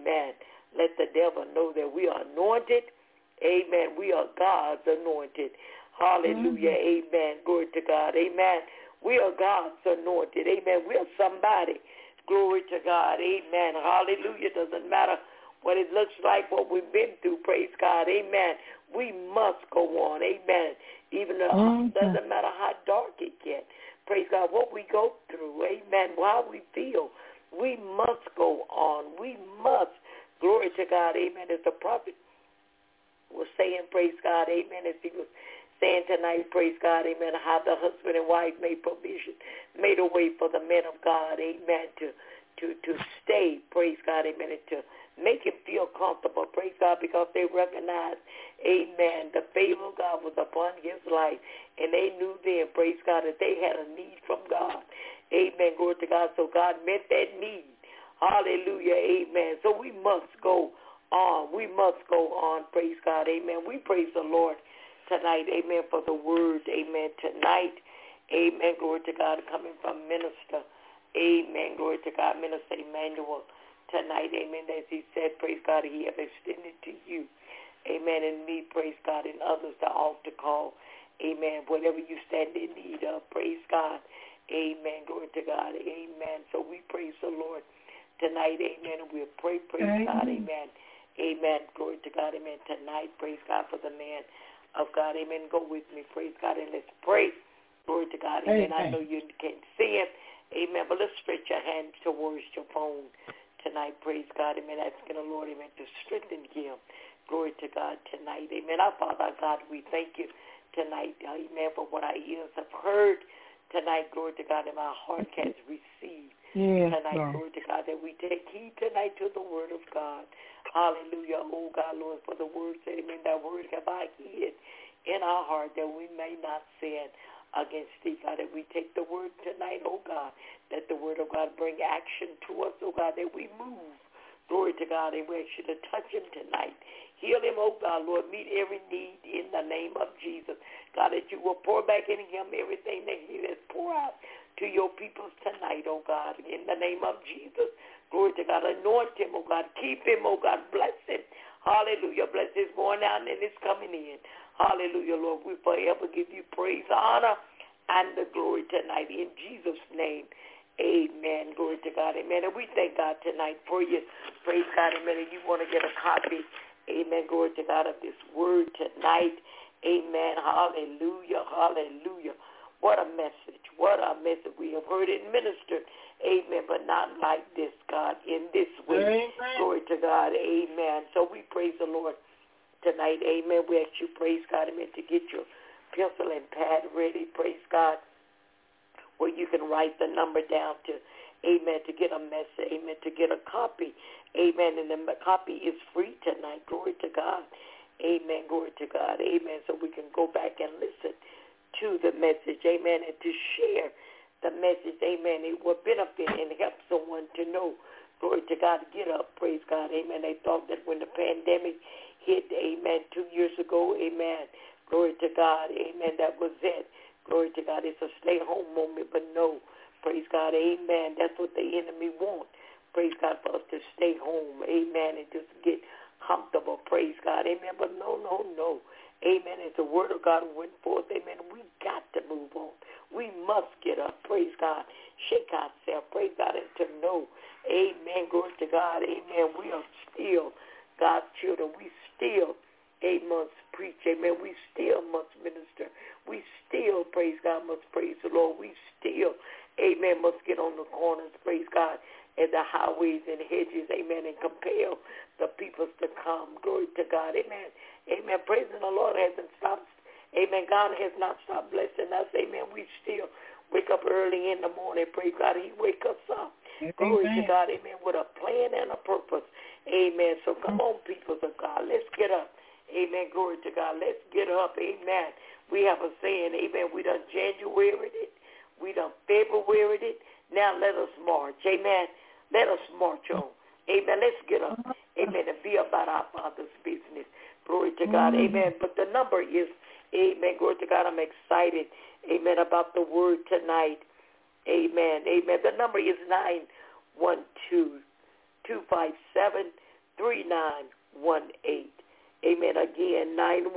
B: the devil know that we are anointed. Amen. We are God's anointed. Hallelujah. Amen. Glory to God. Amen. We are God's anointed. Amen. We're somebody. Glory to God. Amen. Hallelujah. Doesn't matter what it looks like, what we've been through. Praise God. Amen. We must go on. Amen. Even though it doesn't matter how dark it gets. Praise God. What we go through. Amen. How we feel. We must go on. We must. Glory to God. Amen. As the prophet was saying, praise God. Amen. As he was saying tonight, praise God, amen, how the husband and wife made provision, made a way for the men of God, amen, to stay, praise God, amen, and to make him feel comfortable, praise God, because they recognized, amen, the favor of God was upon his life, and they knew then, praise God, that they had a need from God, amen, glory to God, so God met that need, hallelujah, amen, so we must go on, praise God, amen, we praise the Lord tonight, amen, for the word, amen, tonight, amen, glory to God, coming from Minister, amen, glory to God, Minister Emmanuel, tonight, amen, as he said, praise God, he have extended to you, amen, and me, praise God, and others the altar call, amen, whatever you stand in need of, praise God, amen, glory to God, amen, so we praise the Lord tonight, amen, and we'll pray, praise God, amen, amen, glory to God, amen, tonight, praise God, for the man of God, amen. Go with me, praise God, and let's pray. Glory to God, amen. I know you can't see him, amen, but let's stretch your hands towards your phone tonight, praise God, amen. Asking the Lord, amen, to strengthen him. Glory to God tonight, amen. Our Father God, we thank you tonight, amen, for what our ears have heard tonight, glory to God, and our heart has received. Tonight, glory to God, that we take heed tonight to the word of God. Hallelujah. Oh, God, Lord, for the word said, amen, that word have I hid in our heart that we may not sin against thee, God, that we take the word tonight, oh, God, that the word of God bring action to us, oh, God, that we move. Glory to God, and we ask you to touch him tonight. Heal him, oh, God, Lord, meet every need in the name of Jesus. God, that you will pour back into him everything that he has poured out to your people tonight, oh God, in the name of Jesus. Glory to God. Anoint him, oh God. Keep him, oh God. Bless him. Hallelujah. Bless his going out and his coming in. Hallelujah, Lord. We forever give you praise, honor, and the glory tonight. In Jesus' name, amen. Glory to God. Amen. And we thank God tonight for you. Praise God. Amen. And you want to get a copy, amen, glory to God, of this word tonight. Amen. Hallelujah. Hallelujah. What a message. What a message. We have heard it ministered. Amen. But not like this, God, in this way. Amen. Glory to God. Amen. So we praise the Lord tonight. Amen. We ask you, praise God, amen, to get your pencil and pad ready. Praise God. Where you can write the number down to, amen, to get a message. Amen. To get a copy. Amen. And the copy is free tonight. Glory to God. Amen. Glory to God. Amen. So we can go back and listen to the message, amen, and to share the message, amen. It will benefit and help someone to know, glory to God, get up, praise God, amen. They thought that when the pandemic hit, amen, 2 years ago, amen, glory to God, amen, that was it. Glory to God, it's a stay-home moment, but no, praise God, amen. That's what the enemy wants. Praise God, for us to stay home, amen, and just get comfortable, praise God, amen. But no, amen. As the word of God went forth, amen, we got to move on. We must get up, praise God, shake ourselves, praise God, and to know, amen, glory to God, amen, we are still God's children. We still, must preach, amen. We still must minister. We still, praise God, must praise the Lord. We still, amen, must get on the corners, praise God, and the highways and hedges, amen, and compel the peoples to come. Glory to God, amen. Amen. Praising the Lord hasn't stopped. Amen. God has not stopped blessing us. Amen. We still wake up early in the morning. Praise God. He wake us up. Amen. Glory to God. Amen. With a plan and a purpose. Amen. So come on, people of God. Let's get up. Amen. Glory to God. Let's get up. Amen. We have a saying. Amen. We done Januaried it. We done Februaried it. Now let us march. Amen. Let us march on. Amen. Let's get up. Amen. And be about our Father's business. Glory to God. Amen. But the number is, amen. Glory to God. I'm excited. Amen. About the word tonight. Amen. Amen. The number is 912-257-3918. Amen. Again,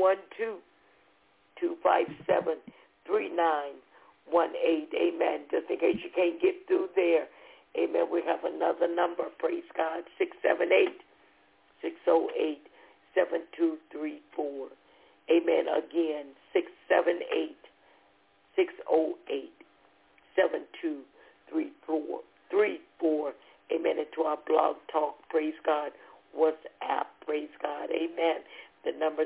B: 912-257-3918. Amen. Just in case you can't get through there. Amen. We have another number. Praise God. 678-608-7234. Amen. Again, 678-608-7234. Amen. And to our blog talk, praise God, WhatsApp, praise God. Amen. The number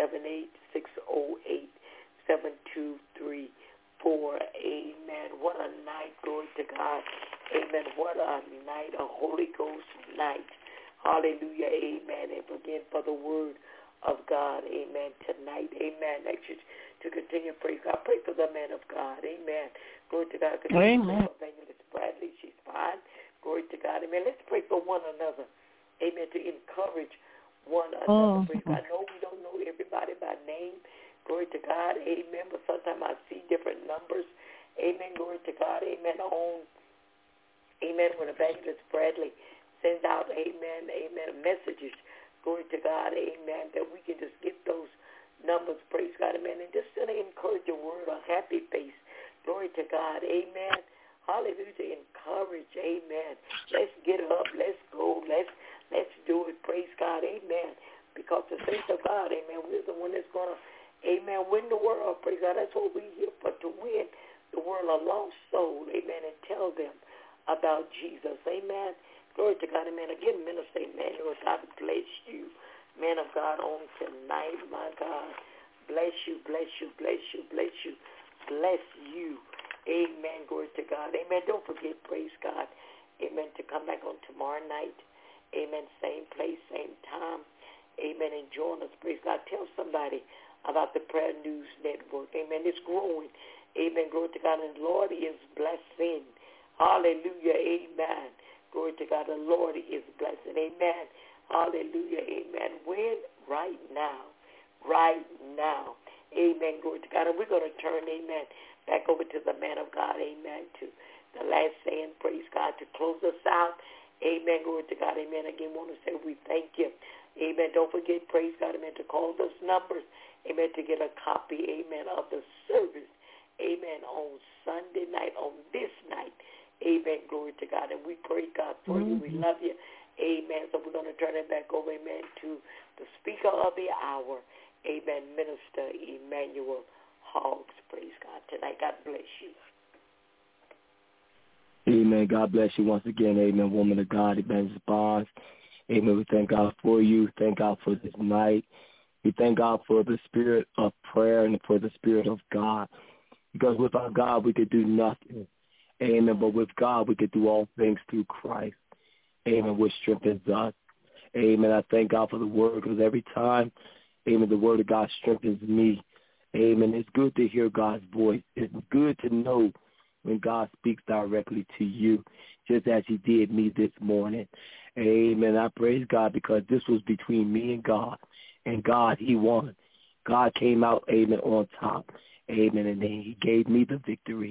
B: 678-608-7234. Amen. What a night, glory to God. Amen. What a night, a Holy Ghost night. Hallelujah. Amen. And again for the word of God. Amen. Tonight. Amen. Next to continue, praise God. Pray for the man of God. Amen. Glory to God. Amen. Evangelist Bradley. She's fine. Glory to God. Amen. Let's pray for one another. Amen. To encourage one another. Praise God. I know we don't know everybody by name. Glory to God. Amen. But sometimes I see different numbers. Amen. Glory to God. Amen. Amen. When Evangelist Bradley sends out, amen, messages, glory to God, amen, that we can just get those numbers, praise God, amen, and just to encourage the word, a happy face, glory to God, amen, hallelujah, to encourage, amen, let's get up, let's go, let's do it, praise God, amen, because the saints of God, amen, we're the one that's going to, amen, win the world, praise God, that's what we're here for, to win the world, a lost soul, amen, and tell them about Jesus, amen. Glory to God, amen. Again, Minister Emmanuel, God bless you, man of God, on tonight, my God. Bless you, bless you, bless you, bless you, bless you. Amen, glory to God. Amen. Don't forget, praise God, amen, to come back on tomorrow night. Amen, same place, same time. Amen, and join us, praise God. Tell somebody about the Prayer News Network. Amen, it's growing. Amen, glory to God, and the Lord is blessing. Hallelujah, amen. Glory to God, the Lord is blessing. Amen. Hallelujah. Amen. When? Right now. Right now. Amen. Glory to God. And we're going to turn, amen, back over to the man of God. Amen. To the last saying, praise God, to close us out. Amen. Glory to God. Amen. Again, want to say we thank you. Amen. Don't forget, praise God, amen, to call those numbers. Amen. To get a copy, amen, of the service. Amen. On Sunday night, on this night. Amen. Glory to God. And we pray, God, for you. We love you. Amen. So we're going to turn it back over, amen, to the speaker of the hour. Amen. Minister Emmanuel Hoggs. Praise God. Tonight, God bless you.
C: Amen. God bless you once again. Amen. Woman of God, Evangelist Barnes. Amen. We thank God for you. Thank God for this night. We thank God for the spirit of prayer and for the spirit of God. Because without God, we could do nothing. Amen. But with God, we can do all things through Christ. Amen. Which strengthens us. Amen. I thank God for the word because every time, amen, the word of God strengthens me. Amen. It's good to hear God's voice. It's good to know when God speaks directly to you, just as he did me this morning. Amen. I praise God because this was between me and God. And God, he won. God came out, amen, on top. Amen. And then he gave me the victory.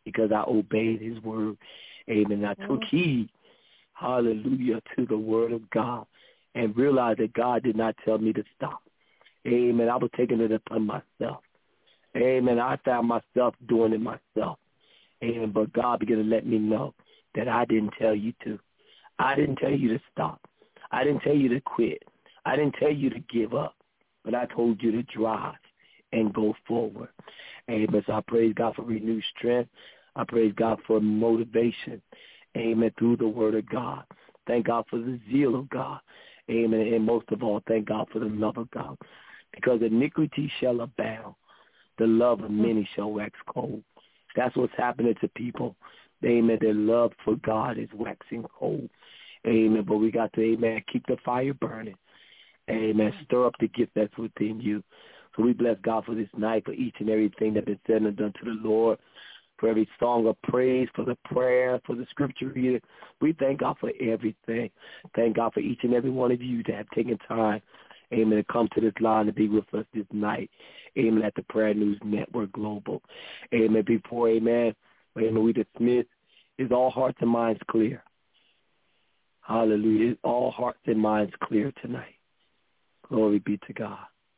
C: because I obeyed his word. Amen. I took heed, hallelujah, to the word of God and realized that God did not tell me to stop. Amen. I was taking it upon myself. Amen. I found myself doing it myself. Amen. But God began to let me know that I didn't tell you to. I didn't tell you to stop. I didn't tell you to quit. I didn't tell you to give up. But I told you to drive and go forward. Amen. So I praise God for renewed strength. I praise God for motivation. Amen. Through the word of God. Thank God for the zeal of God. Amen. And most of all, thank God for the love of God. Because iniquity shall abound. The love of many shall wax cold. That's what's happening to people. Amen. Their love for God is waxing cold. Amen. But we got to, amen, keep the fire burning. Amen. Stir up the gift that's within you. So we bless God for this night, for each and everything that's been said and done to the Lord, for every song of praise, for the prayer, for the scripture reading. We thank God for everything. Thank God for each and every one of you that have taken time, amen, to come to this line to be with us this night. Amen, at the Prayer News Network Global. Amen. Before, amen, we dismiss, is all hearts and minds clear? Hallelujah. Is all hearts and minds clear tonight? Glory be to God.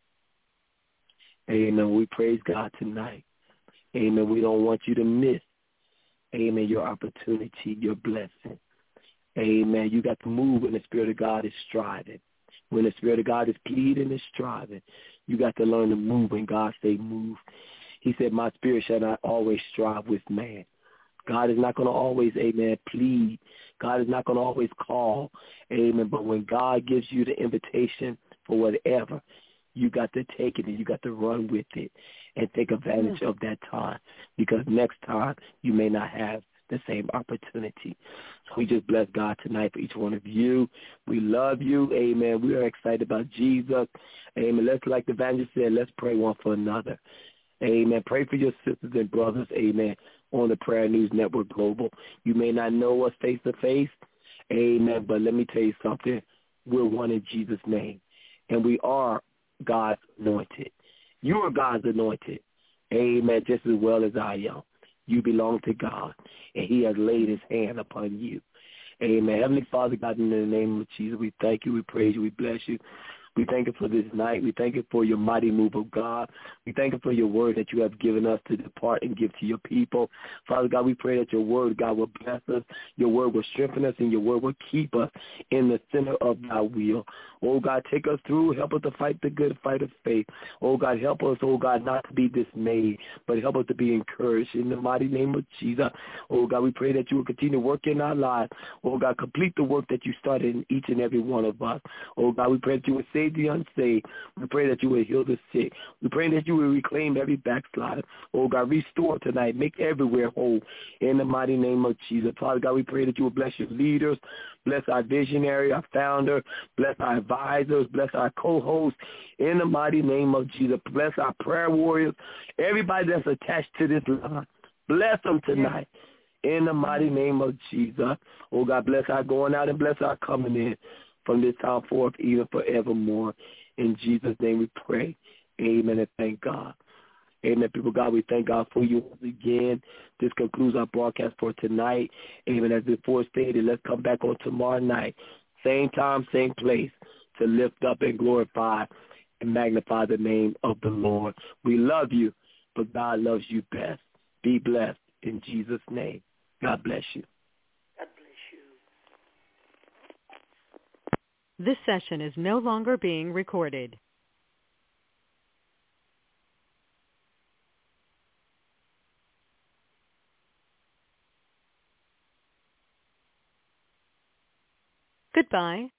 C: Amen. We praise God tonight. Amen. We don't want you to miss, amen, your opportunity, your blessing. Amen. You got to move when the Spirit of God is striving. When the Spirit of God is pleading and striving, you got to learn to move when God say move. He said, my spirit shall not always strive with man. God is not going to always, amen, plead. God is not going to always call, amen. But when God gives you the invitation for whatever, you got to take it and you got to run with it and take advantage of that time, because next time you may not have the same opportunity. So we just bless God tonight for each one of you. We love you. Amen. We are excited about Jesus. Amen. Let's, like the evangelist said, let's pray one for another. Amen. Pray for your sisters and brothers. Amen. On the Prayer News Network Global. You may not know us face to face. Amen. But let me tell you something. We're one in Jesus' name. And we are God's anointed. You are God's anointed. Amen. Just as well as I am. You belong to God, and he has laid his hand upon you. Amen. Heavenly Father, God, in the name of Jesus, we thank you, we praise you, we bless you. We thank you for this night. We thank you for your mighty move of God. We thank you for your word that you have given us to depart and give to your people. Father God, we pray that your word, God, will bless us. Your word will strengthen us, and your word will keep us in the center of thy will. Oh, God, take us through. Help us to fight the good fight of faith. Oh, God, help us, oh, God, not to be dismayed, but help us to be encouraged in the mighty name of Jesus. Oh, God, we pray that you will continue to work in our lives. Oh, God, complete the work that you started in each and every one of us. Oh, God, we pray that you will save the unsaved. We pray that you will heal the sick. We pray that you will reclaim every backslider. Oh, God, restore tonight. Make everywhere whole in the mighty name of Jesus. Father God, we pray that you will bless your leaders, bless our visionary, our founder, bless our advisors, bless our co-hosts in the mighty name of Jesus. Bless our prayer warriors, everybody that's attached to this line. Bless them tonight in the mighty name of Jesus. Oh, God, bless our going out and bless our coming in from this time forth, even forevermore. In Jesus' name we pray. Amen and thank God. Amen, people. God, we thank God for you once again. This concludes our broadcast for tonight. Amen. As before stated, let's come back on tomorrow night. Same time, same place, to lift up and glorify and magnify the name of the Lord. We love you, but God loves you best. Be blessed in Jesus' name. God bless you.
B: God bless you.
A: This session is no longer being recorded. Goodbye.